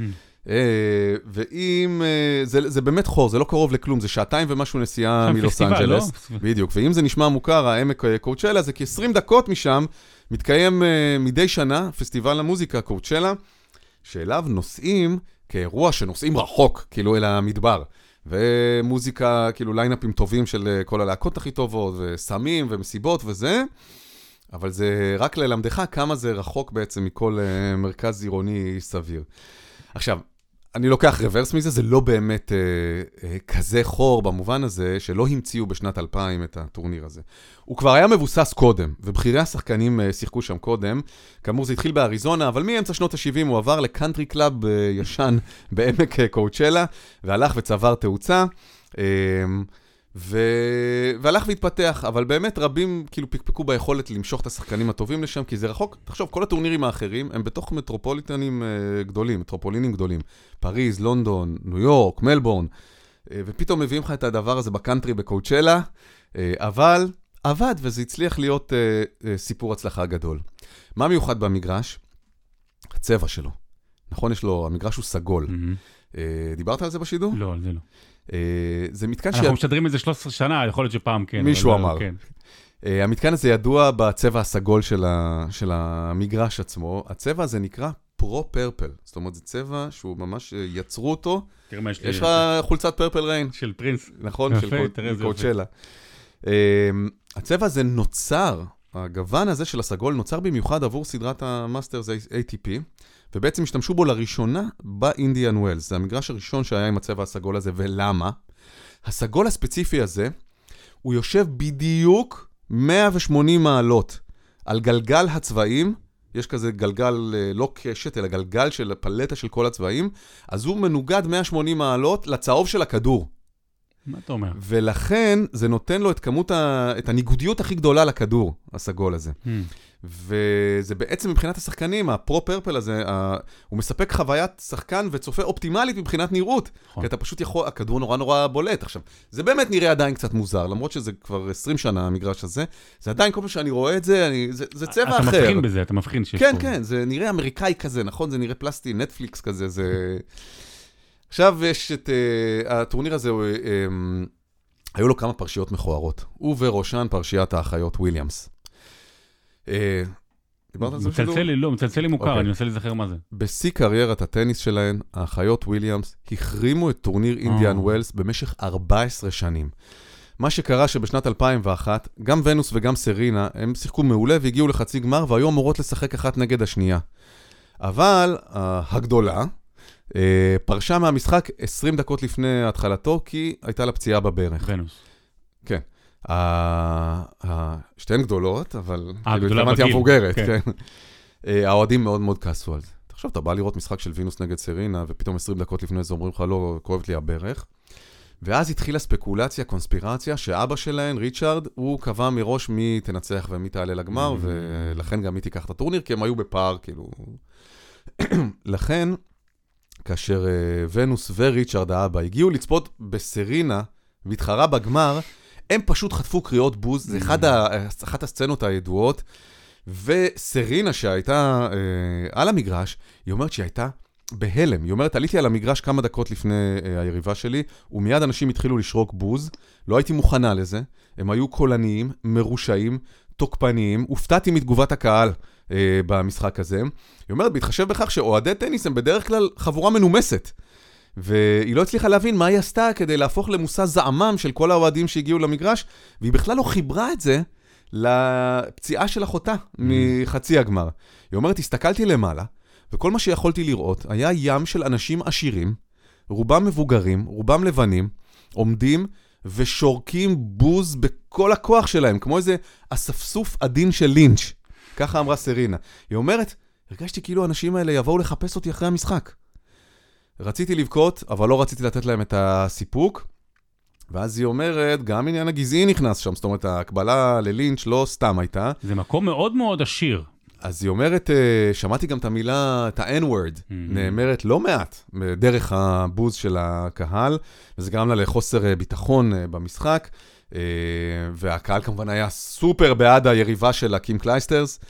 ואם, זה באמת חור, זה לא קרוב לכלום, זה שעתיים ומשהו נסיעה מלוס אנג'לס. בדיוק, ואם זה נשמע מוכר, העמק קואוצ'לה, זה כ-20 דקות משם, מתקיים מדי שנה פסטיבל המוזיקה קואוצ'לה, שאליו נוסעים כאירוע שנוסעים רחוק, כאילו אל המדבר. ומוזיקה, כאילו ליינאפים טובים של כל הלהקות הכי טובות, וסמים ומסיבות וזה, אבל זה רק ללמדך כמה זה רחוק בעצם מכל מרכז עירוני סביר. עכשיו, אני לוקח רוורס מזה, זה לא באמת כזה חור במובן הזה, שלא המציאו בשנת 2000 את הטורניר הזה. הוא כבר היה מבוסס קודם, ובחירי השחקנים שיחקו שם קודם. כאמור, זה התחיל באריזונה, אבל מאמצע שנות ה-70 הוא עבר לקאנטרי קלאב ישן בעמק קואוצ'לה, והלך וצבר תאוצה, והלך והתפתח, אבל באמת רבים כאילו פקפקו ביכולת למשוך את השחקנים הטובים לשם, כי זה רחוק. תחשוב, כל הטורנירים האחרים הם בתוך מטרופוליטנים גדולים, מטרופולינים גדולים. פריז, לונדון, ניו יורק, מלבורן, ופתאום מביאים לך את הדבר הזה בקאנטרי בקואוצ'לה, אבל עבד, וזה הצליח להיות סיפור הצלחה גדול. מה מיוחד במגרש? הצבע שלו. נכון, יש לו, המגרש הוא סגול. דיברת על זה בשידור? לא, על זה לא. זה מתקן אנחנו משדרים את זה 13 שנה, יכול להיות שפעם כן. מישהו אמר. המתקן הזה ידוע בצבע הסגול של המגרש עצמו. הצבע הזה נקרא פרו-פרפל. זאת אומרת, זה צבע שהוא ממש יצרו אותו. יש לך חולצת פרפל ריין. של פרינס. נכון, של קואוצ'לה. הצבע הזה נוצר, הגוון הזה של הסגול נוצר במיוחד עבור סדרת המאסטרס ATP, ובעצם השתמשו בו לראשונה באינדיאן ווילס. זה המגרש הראשון שהיה עם הצבע הסגול הזה, ולמה? הסגול הספציפי הזה, הוא יושב בדיוק 180 מעלות על גלגל הצבעים, יש כזה גלגל, לא קשת, אלא גלגל של פלטה של כל הצבעים, אז הוא מנוגד 180 מעלות לצהוב של הכדור. מה אתה אומר? ולכן זה נותן לו את הניגודיות הכי גדולה לכדור, הסגול הזה. וזה בעצם מבחינת השחקנים, הפרו-פרפל הזה, הוא מספק חוויית שחקן וצופה אופטימלית מבחינת נראות. כי אתה פשוט יכול, הכדור נורא נורא בולט. עכשיו, זה באמת נראה עדיין קצת מוזר, למרות שזה כבר 20 שנה המגרש הזה, זה עדיין כל פעם שאני רואה את זה, זה צבע אחר. אתה מבחין בזה, אתה מבחין שיש כן, כן, זה נראה אמריקאי כזה, נכון? זה נראה פלסטי, נטפליקס כזה, זה... עכשיו יש את הטורניר הזה, היו לו כמה פרשיות מכוערות, ובראשן פרשיית האחיות וויליאמס. דיברת על זה בשידור? מצלצל לי מוכר, אני מנסה להיזכר מה זה. בשיא קריירת הטניס שלהן, האחיות וויליאמס החרימו את טורניר אינדיאן ווילס במשך 14 שנים. מה שקרה שבשנת 2001, גם ונוס וגם סרינה, הם שיחקו מעולה והגיעו לחצי גמר, והיו אמורות לשחק אחת נגד השנייה. אבל הגדולה פרשה מהמשחק 20 דקות לפני התחלתו, כי הייתה לה פציעה בברך. ונוס. כן. שתיהן גדולות, אבל גדולה התכוונתי המבוגרת, כן. כן. האוהדים מאוד מאוד כעסו על זה. תחשוב, אתה בא לראות משחק של וינוס נגד סרינה, ופתאום 20 דקות לפני זה אומרים לך, לא, כואבת לי הברך. ואז התחילה ספקולציה, קונספירציה, שאבא שלהן, ריצ'ארד, הוא קבע מראש מי תנצח ומי תעלה לגמר, ולכן גם מי תיקח את הטורניר, כי הם היו בפאר, כאילו. לכן, כאשר ונוס וריצ'ארד האבא הגיעו לצפות בסרינה, והתחרה בגמר, הם פשוט חטפו קריאות בוז, זה אחת הסצנות הידועות, וסרינה שהייתה על המגרש, היא אומרת שהיא הייתה בהלם. היא אומרת, עליתי על המגרש כמה דקות לפני היריבה שלי, ומיד אנשים התחילו לשרוק בוז, לא הייתי מוכנה לזה, הם היו קולניים, מרושעים, תוקפניים, הופתעתי מתגובת הקהל במשחק הזה. היא אומרת, בהתחשב בכך שאוהדי טניס הם בדרך כלל חבורה מנומסת, והיא לא הצליחה להבין מה היא עשתה כדי להפוך למושא זעמם של כל האוהדים שהגיעו למגרש, והיא בכלל לא חיברה את זה לפציעה של אחותה מחצי הגמר. היא אומרת, הסתכלתי למעלה, וכל מה שיכולתי לראות היה ים של אנשים עשירים, רובם מבוגרים, רובם לבנים, עומדים ושורקים בוז בכל הכוח שלהם, כמו איזה אספסוף עדין של לינץ'. ככה אמרה סרינה. היא אומרת, הרגשתי כאילו האנשים האלה יבואו לחפש אותי אחרי המשחק. רציתי לבכות, אבל לא רציתי לתת להם את הסיפוק. ואז היא אומרת, גם עניין הגזעי נכנס שם, זאת אומרת, ההקבלה ללינץ' לא סתם הייתה. זה מקום מאוד מאוד עשיר. אז היא אומרת, שמעתי גם את המילה, את ה-N-word, נאמרת לא מעט, דרך הבוז של הקהל, וזה גרם לה לחוסר ביטחון במשחק, והקהל כמובן היה סופר בעד היריבה של קים קלייסטרס,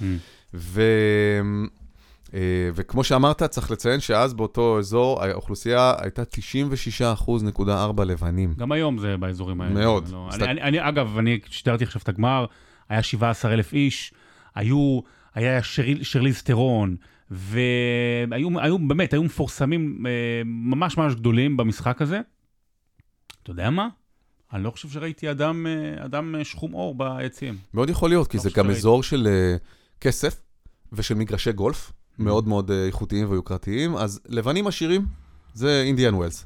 וכמו שאמרת, צריך לציין שאז באותו אזור, האוכלוסייה הייתה 96.4% לבנים. גם היום זה באזורים האלה. מאוד. אגב, אני שידרתי עכשיו את הגמר, היה 17,000 איש, היה שרליז טרון, והיו באמת, היו מפורסמים ממש ממש גדולים במשחק הזה. אתה יודע מה? אני לא חושב שראיתי אדם שחום אור ביציעים. מאוד יכול להיות, כי זה גם אזור של כסף ושל מגרשי גולף, מאוד מאוד איכותיים ויוקרתיים, אז לבנים עשירים זה אינדיאן ווילס.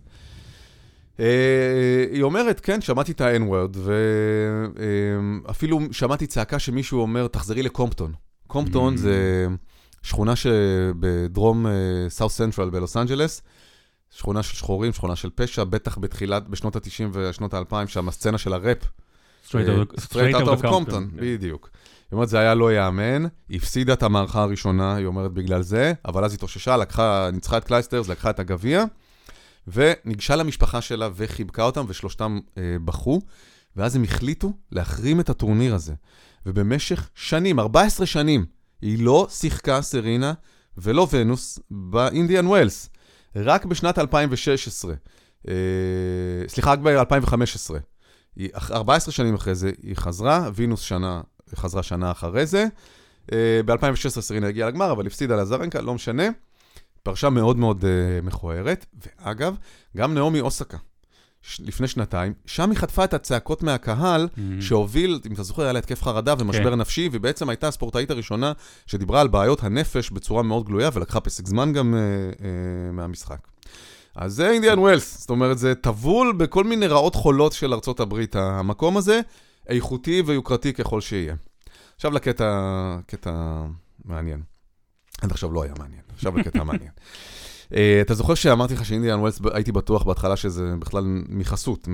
היא אומרת, כן, שמעתי את ה-N-word, ואפילו שמעתי צעקה שמישהו אומר, תחזרי לקומפטון. קומפטון זה שכונה שבדרום סאות' סנטרל בלוס אנג'לס, שכונה של שחורים, שכונה של פשע, בטח בשנות ה-90 ושנות ה-2000, שם הסצנה של הראפ. Straight out of Compton, בדיוק. היא אומרת, זה היה לא יאמן, היא הפסידה את המערכה הראשונה, היא אומרת בגלל זה, אבל אז היא תוששה, ניצחה את קלייסטרס, לקחה את הגביע, וניגשה למשפחה שלה וחיבקה אותם, ושלושתם בחו, ואז הם החליטו להחרים את הטורניר הזה. ובמשך שנים, 14 שנים, היא לא שיחקה סרינה ולא ונוס באינדיאן ווילס. רק בשנת 2016, רק ב-2015, 14 שנים אחרי זה, היא חזרה, וינוס חזרה שנה אחרי זה. ב-2016 סרינה הגיעה לגמר, אבל הפסידה לזרנקה, לא משנה. פרשה מאוד מאוד מכוערת, ואגב, גם נעמי אוסקה, לפני שנתיים, שם היא חטפה את הצעקות מהקהל, שהוביל, אם אתה זוכר, היה לה התקף חרדה ומשבר נפשי, ובעצם הייתה הספורטאית הראשונה שדיברה על בעיות הנפש בצורה מאוד גלויה, ולקחה פסק זמן גם מהמשחק. אז זה אינדיאן ווילס, זאת אומרת, זה טבול בכל מיני רעות חולות של ארצות הברית, המקום הזה, איכותי ויוקרתי ככל שיהיה. עכשיו לקטע מעניין. עד עכשיו לא היה מעניין, עכשיו לקטע מעניין. אתה זוכר שאמרתי לך שאינדיאן ווילס, הייתי בטוח בהתחלה שזה בכלל מחסות,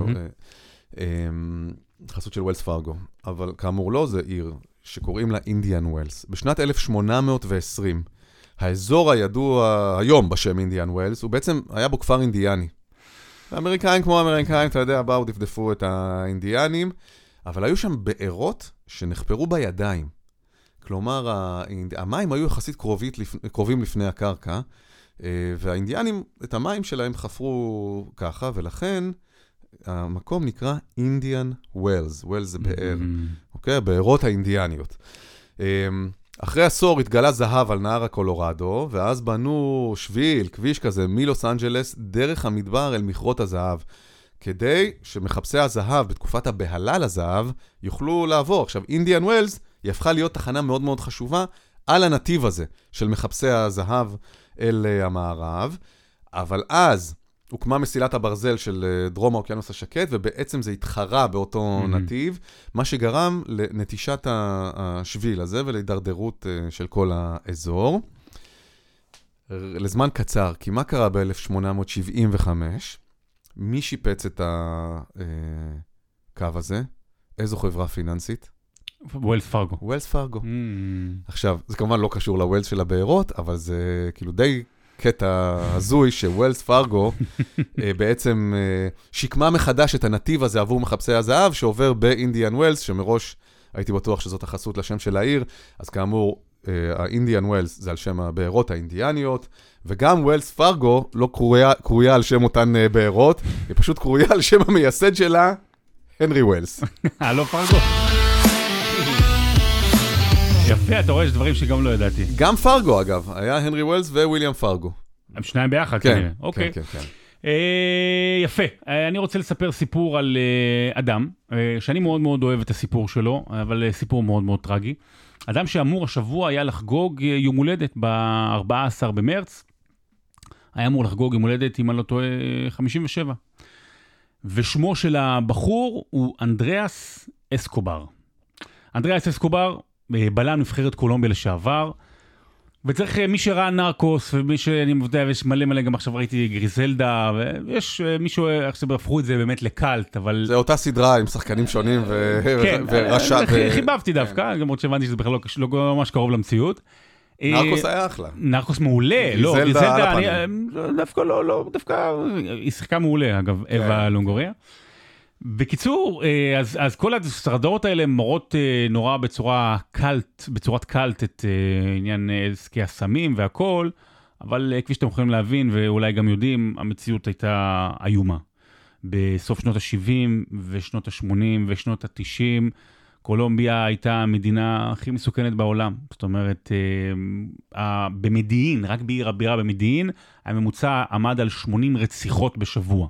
חסות של ווילס פארגו, אבל כאמור לא, זה עיר שקוראים לה אינדיאן ווילס. בשנת 1820, האזור הידוע היום בשם אינדיאן ווילס, הוא בעצם היה בו כפר אינדיאני. האמריקאים כמו האמריקאים, אתה יודע, באו דפדפו את האינדיאנים, אבל היו שם בארות שנחפרו בידיים. כלומר, המים היו יחסית קרובים לפני הקרקע, והאינדיאנים, את המים שלהם חפרו ככה, ולכן המקום נקרא אינדיאן ווילס. ווילס זה באר, אוקיי? בארות האינדיאניות. אחרי עשור התגלה זהב על נהר הקולורדו, ואז בנו שביל, כביש כזה, מלוס אנג'לס, דרך המדבר אל מכרות הזהב, כדי שמחפשי הזהב בתקופת הבהלה לזהב יוכלו לעבור. עכשיו, אינדיאן ווילס היא הפכה להיות תחנה מאוד מאוד חשובה על הנתיב הזה של מחפשי הזהב אל המערב, אבל אז הוקמה מסילת הברזל של דרום האוקיינוס השקט, ובעצם זה התחרה באותו נתיב, מה שגרם לנטישת השביל הזה ולהידרדרות של כל האזור. לזמן קצר, כי מה קרה ב-1875? מי שיפץ את הקו הזה? איזו חברה פיננסית? ווילס פארגו. ווילס פארגו. עכשיו, זה כמובן לא קשור לווילס של הבארות, אבל זה כאילו די קטע הזוי שווילס פארגו בעצם שיקמה מחדש את הנתיב הזה עבור מחפשי הזהב, שעובר באינדיאן ווילס, שמראש הייתי בטוח שזאת החסות לשם של העיר, אז כאמור, האינדיאן ווילס זה על שם הבארות האינדיאניות, וגם ווילס פארגו לא קרויה על שם אותן בארות, היא פשוט קרויה על שם המייסד שלה, הנרי ווילס. לא פארגו. יפה, אתה רואה, יש דברים שגם לא ידעתי. גם פארגו, אגב. היה הנרי ווילס וויליאם פארגו. הם שניים ביחד, כן, כנראה. אוקיי. כן, כן. יפה. אני רוצה לספר סיפור על אדם, שאני מאוד מאוד אוהב את הסיפור שלו, אבל סיפור מאוד מאוד טרגי. אדם שאמור השבוע היה לחגוג יום הולדת ב-14 במרץ, היה אמור לחגוג יום הולדת, אם אני לא טועה, 57. ושמו של הבחור הוא אנדריאס אסקובר. אנדריאס אסקובר, בלם נבחרת קולומביה לשעבר, וצריך מי שראה נרקוס, ומי שאני יודע, ויש מלא גם עכשיו ראיתי גריזלדה, ויש מישהו, איך שהפכו את זה באמת לקלט, אבל... זה אותה סדרה עם שחקנים שונים ורשע. חיבבתי דווקא, למרות שהבנתי שזה בכלל לא ממש קרוב למציאות. נרקוס היה אחלה. נרקוס מעולה, לא, גריזלדה, דווקא לא, דווקא, היא שיחקה מעולה, אגב, אווה לונגוריה. בקיצור, אז כל הסרדות האלה מראות נורא בצורת קלט את עניין עסקי הסמים והכל, אבל כפי שאתם יכולים להבין ואולי גם יודעים, המציאות הייתה איומה. בסוף שנות ה-70 ושנות ה-80 ושנות ה-90, קולומביה הייתה המדינה הכי מסוכנת בעולם. זאת אומרת, במדיין, רק בעיר הבירה במדיין, הממוצע עמד על 80 רציחות בשבוע.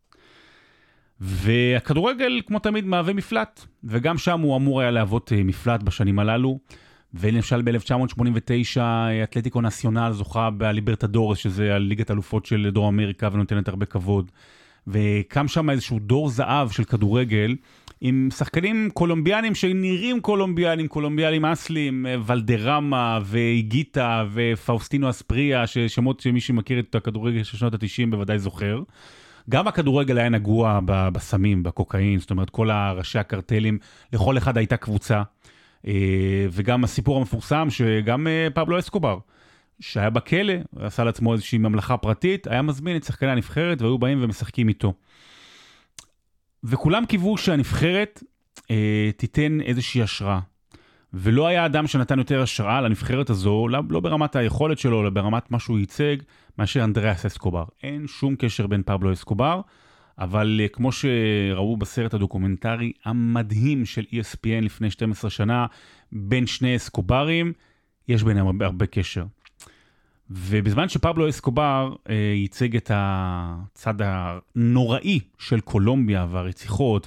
והכדורגל, כמו תמיד, מהווה מפלט, וגם שם הוא אמור היה להוות מפלט בשנים הללו, ולמשל ב-1989 אתלטיקו נציונל זוכה בליברטדורס, שזה הליגת אלופות של דרום אמריקה, ונותנת הרבה כבוד, וקם שם איזשהו דור זהב של כדורגל, עם שחקנים קולומביאנים שנראים קולומביאנים אסלים, ולדרמה ואיגיטה ופאוסטינו אספריה, שמות שמי שמכיר את הכדורגל של שנות ה-90 בוודאי זוכר. גם הכדורגל היה נגוע בסמים, בקוקאין, זאת אומרת, כל ראשי הקרטלים, לכל אחד הייתה קבוצה, וגם הסיפור המפורסם שגם פבלו אסקובר, שהיה בכלא, עשה לעצמו איזושהי ממלכה פרטית, היה מזמין את שחקני הנבחרת, והיו באים ומשחקים איתו. וכולם קיוו שהנבחרת תיתן איזושהי השראה, ולא היה אדם שנתן יותר השראה לנבחרת הזו, לא ברמת היכולת שלו, אלא ברמת מה שהוא ייצג, מאשר אנדריאס אסקובר. אין שום קשר בין פבלו אסקובר, אבל כמו שראו בסרט הדוקומנטרי המדהים של ESPN לפני 12 שנה, בין שני אסקוברים, יש ביניהם הרבה קשר. ובזמן שפבלו אסקובר ייצג את הצד הנוראי של קולומביה והרציחות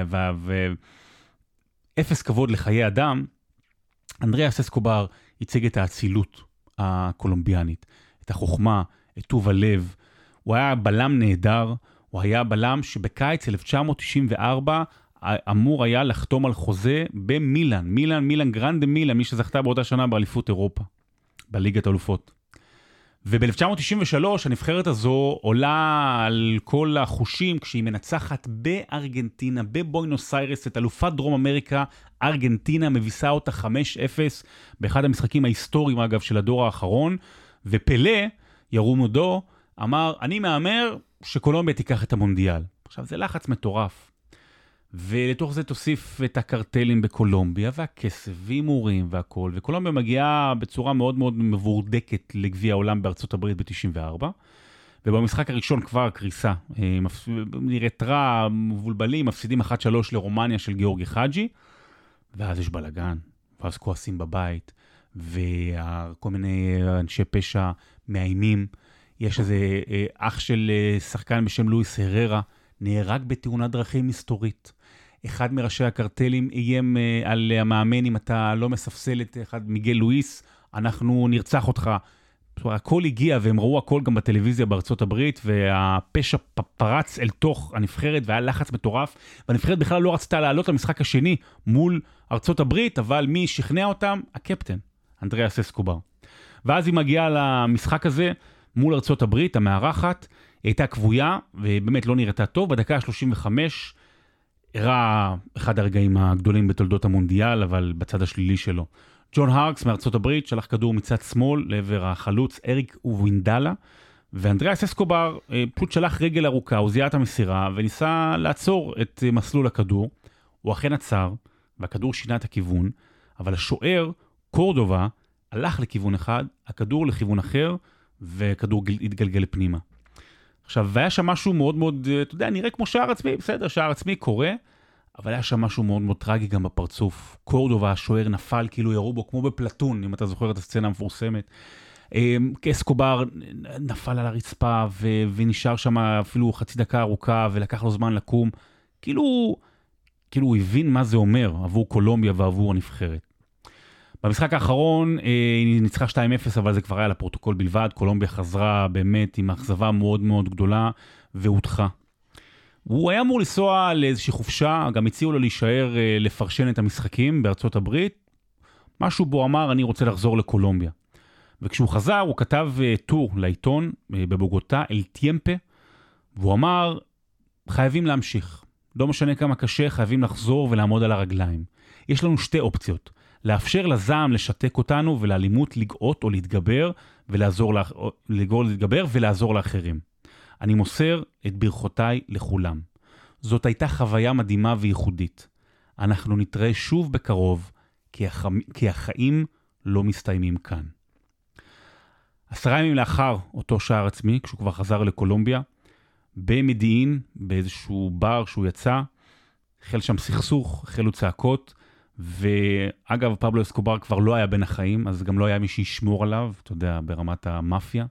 ואפס כבוד לחיי אדם, אנדריאס אסקובר ייצג את האצילות הקולומביאנית, את החוכמה, את טוב הלב. הוא היה בלם נהדר, הוא היה בלם שבקיץ 1994 אמור היה לחתום על חוזה במילאן, מילאן גרנדה מילאן, מי שזכתה באותה שנה באליפות אירופה, בליגת אלופות. וב-1993 הנבחרת הזו עולה על כל החושים כשהיא מנצחת בארגנטינה, בבוינוס איירס, את אלופת דרום אמריקה, ארגנטינה מביסה אותה 5-0 באחד המשחקים ההיסטוריים אגב של הדור האחרון, ופלה, ירום הודו, אמר, אני מאמר שקולומביה תיקח את המונדיאל. עכשיו זה לחץ מטורף. ולתוך זה תוסיף את הקרטלים בקולומביה, והכסף, והימורים והכל, וקולומביה מגיעה בצורה מאוד מאוד מבורדקת לגביע העולם בארצות הברית ב-94, ובמשחק הראשון כבר קריסה, נראית רע, מבולבלים, מפסידים 1-3 לרומניה של גיאורגי חאג'י, ואז יש בלגן, ואז כועסים בבית, וכל מיני אנשי פשע מאיימים. יש איזה אח של שחקן בשם לואיס הררה, נהרג בתאונת דרכים מסתורית. אחד מראשי הקרטלים איים על המאמן, אם אתה לא מספסל את אחד מיגל לואיס, אנחנו נרצח אותך. הכל הגיע, והם ראו הכל גם בטלוויזיה בארצות הברית, והפשע פרץ אל תוך הנבחרת, והיה לחץ מטורף, והנבחרת בכלל לא רצתה לעלות למשחק השני מול ארצות הברית, אבל מי שכנע אותם? הקפטן, אנדריאס אסקובר. ואז היא מגיעה למשחק הזה, מול ארצות הברית, המארחת, היא הייתה קבויה, ובאמת לא נראתה טוב, בדקה ה-35, הראה אחד הרגעים הגדולים בתולדות המונדיאל, אבל בצד השלילי שלו. ג'ון הרקס מארצות הברית שלח כדור מצד שמאל לעבר החלוץ אריק ווינדלה, ואנדריאס אסקובר פשוט שלח רגל ארוכה, הוא זיהה את המסירה וניסה לעצור את מסלול הכדור. הוא אכן עצר, והכדור שינה את הכיוון, אבל השוער, קורדובה, הלך לכיוון אחד, הכדור לכיוון אחר, וכדור התגלגל לפנימה. עכשיו, והיה שם משהו מאוד מאוד, אתה יודע, נראה כמו שער עצמי, בסדר, שער עצמי קורה, אבל היה שם משהו מאוד מאוד טרגי גם בפרצוף. קורדובה, השוער נפל, כאילו ירו בו כמו בפלטון, אם אתה זוכר את הסצנה המפורסמת. אסקובר נפל על הרצפה, ונשאר שם אפילו חצי דקה ארוכה, ולקח לו זמן לקום. כאילו הוא הבין מה זה אומר עבור קולומביה ועבור הנבחרת. במשחק האחרון היא ניצחה 2-0, אבל זה כבר היה לפרוטוקול בלבד. קולומביה חזרה באמת עם אכזבה מאוד מאוד גדולה, והודחה. הוא היה אמור לנסוע לאיזושהי חופשה, גם הציעו לו להישאר לפרשן את המשחקים בארצות הברית. משהו בו אמר, אני רוצה לחזור לקולומביה. וכשהוא חזר, הוא כתב טור לעיתון בבוגוטה, אל טיימפה, והוא אמר, חייבים להמשיך. לא משנה כמה קשה, חייבים לחזור ולעמוד על הרגליים. יש לנו שתי אופציות. לאפשר לזעם לשתק אותנו ולאלימות לגאות או להתגבר ולעזור לאחרים. אני מוסר את ברכותיי לכולם. זאת הייתה חוויה מדהימה וייחודית. אנחנו נתראה שוב בקרוב, כי החיים לא מסתיימים כאן. 10 ימים לאחר אותו שער עצמי, כשהוא כבר חזר לקולומביה, במדיעין, באיזשהו בר שהוא יצא, החל שם סכסוך, החלו צעקות, ואגב, פבלו אסקובר כבר לא היה בין החיים, אז גם לא היה מי שישמור עליו, אתה יודע, ברמת המאפיה.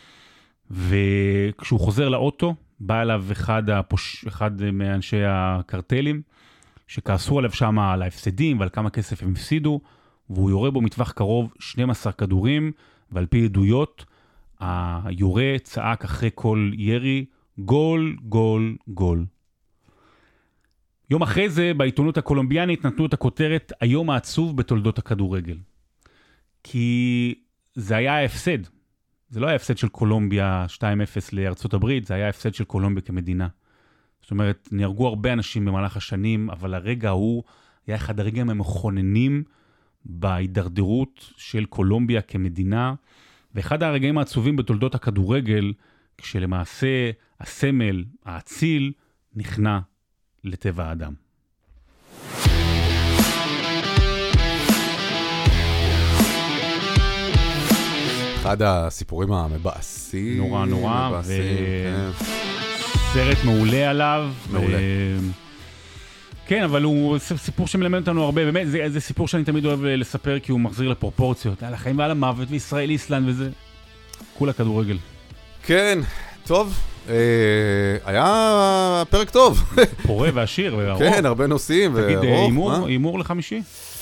וכשהוא חוזר לאוטו, בא אליו אחד מאנשי הקרטלים, שכעסו עליו שם על ההפסדים ועל כמה כסף הם הפסידו, והוא יורה בו מטווח קרוב 12 כדורים, ועל פי עדויות, היורה צעק אחרי כל ירי, גול, גול, גול. יום אחרי זה, בעיתונות הקולומביאנית נתנו את הכותרת, היום העצוב בתולדות הכדורגל. כי זה היה ההפסד. זה לא היה הפסד של קולומביה 2-0 לארצות הברית, זה היה הפסד של קולומביה כמדינה. זאת אומרת, נהרגו הרבה אנשים במהלך השנים, אבל הרגע ההוא היה אחד הרגעים המכוננים בהידרדרות של קולומביה כמדינה, ואחד הרגעים העצובים בתולדות הכדורגל, כשלמעשה הסמל, האציל, נכנע לטבע האדם. אחד הסיפורים המבאסים. נורא, סרט מעולה עליו. מעולה. כן, אבל הוא סיפור שמלמד אותנו הרבה, באמת, זה סיפור שאני תמיד אוהב לספר, כי הוא מחזיר לפרופורציות, על החיים ועל המוות, וישראל, איסלנד וזה. כולה כדורגל. כן, טוב. היה פרק טוב. פורה ועשיר וארוך. כן, הרבה נושאים וארוך. תגיד, הימור לחמישי?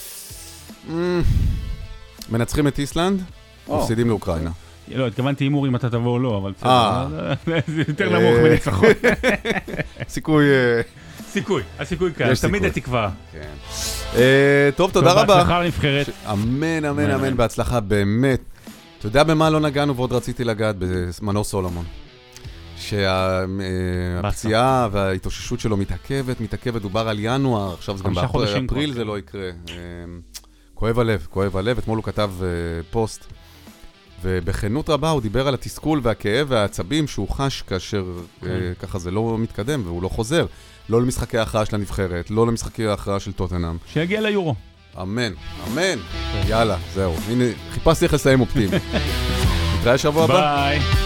מנצחים את איסלנד, מפסידים לאוקראינה. לא, התכוונתי הימור אם אתה תבוא או לא, אבל זה יותר נמוך מניצחון. הסיכוי כאן, תמיד התקווה. טוב, תודה רבה. בהצלחה לנבחרת. אמן, אמן, אמן, בהצלחה באמת. אתה יודע במה לא נגענו ועוד רציתי לגעת? במנור סולומון. שהפציעה וההתאוששות שלו מתעכבת, דובר על ינואר, עכשיו זה גם באפריל זה לא יקרה. כואב הלב, אתמול הוא כתב פוסט, ובכנות רבה הוא דיבר על התסכול והכאב והעצבים שהוא חש כאשר ככה זה לא מתקדם והוא לא חוזר. לא למשחקי ההכרעה של הנבחרת, לא למשחקי ההכרעה של טוטנהאם. שיגיע ליורו. אמן, אמן. יאללה, זהו. הנה, חיפשתי איך לסיים אופטימי. נתראה שבוע הבא. ביי.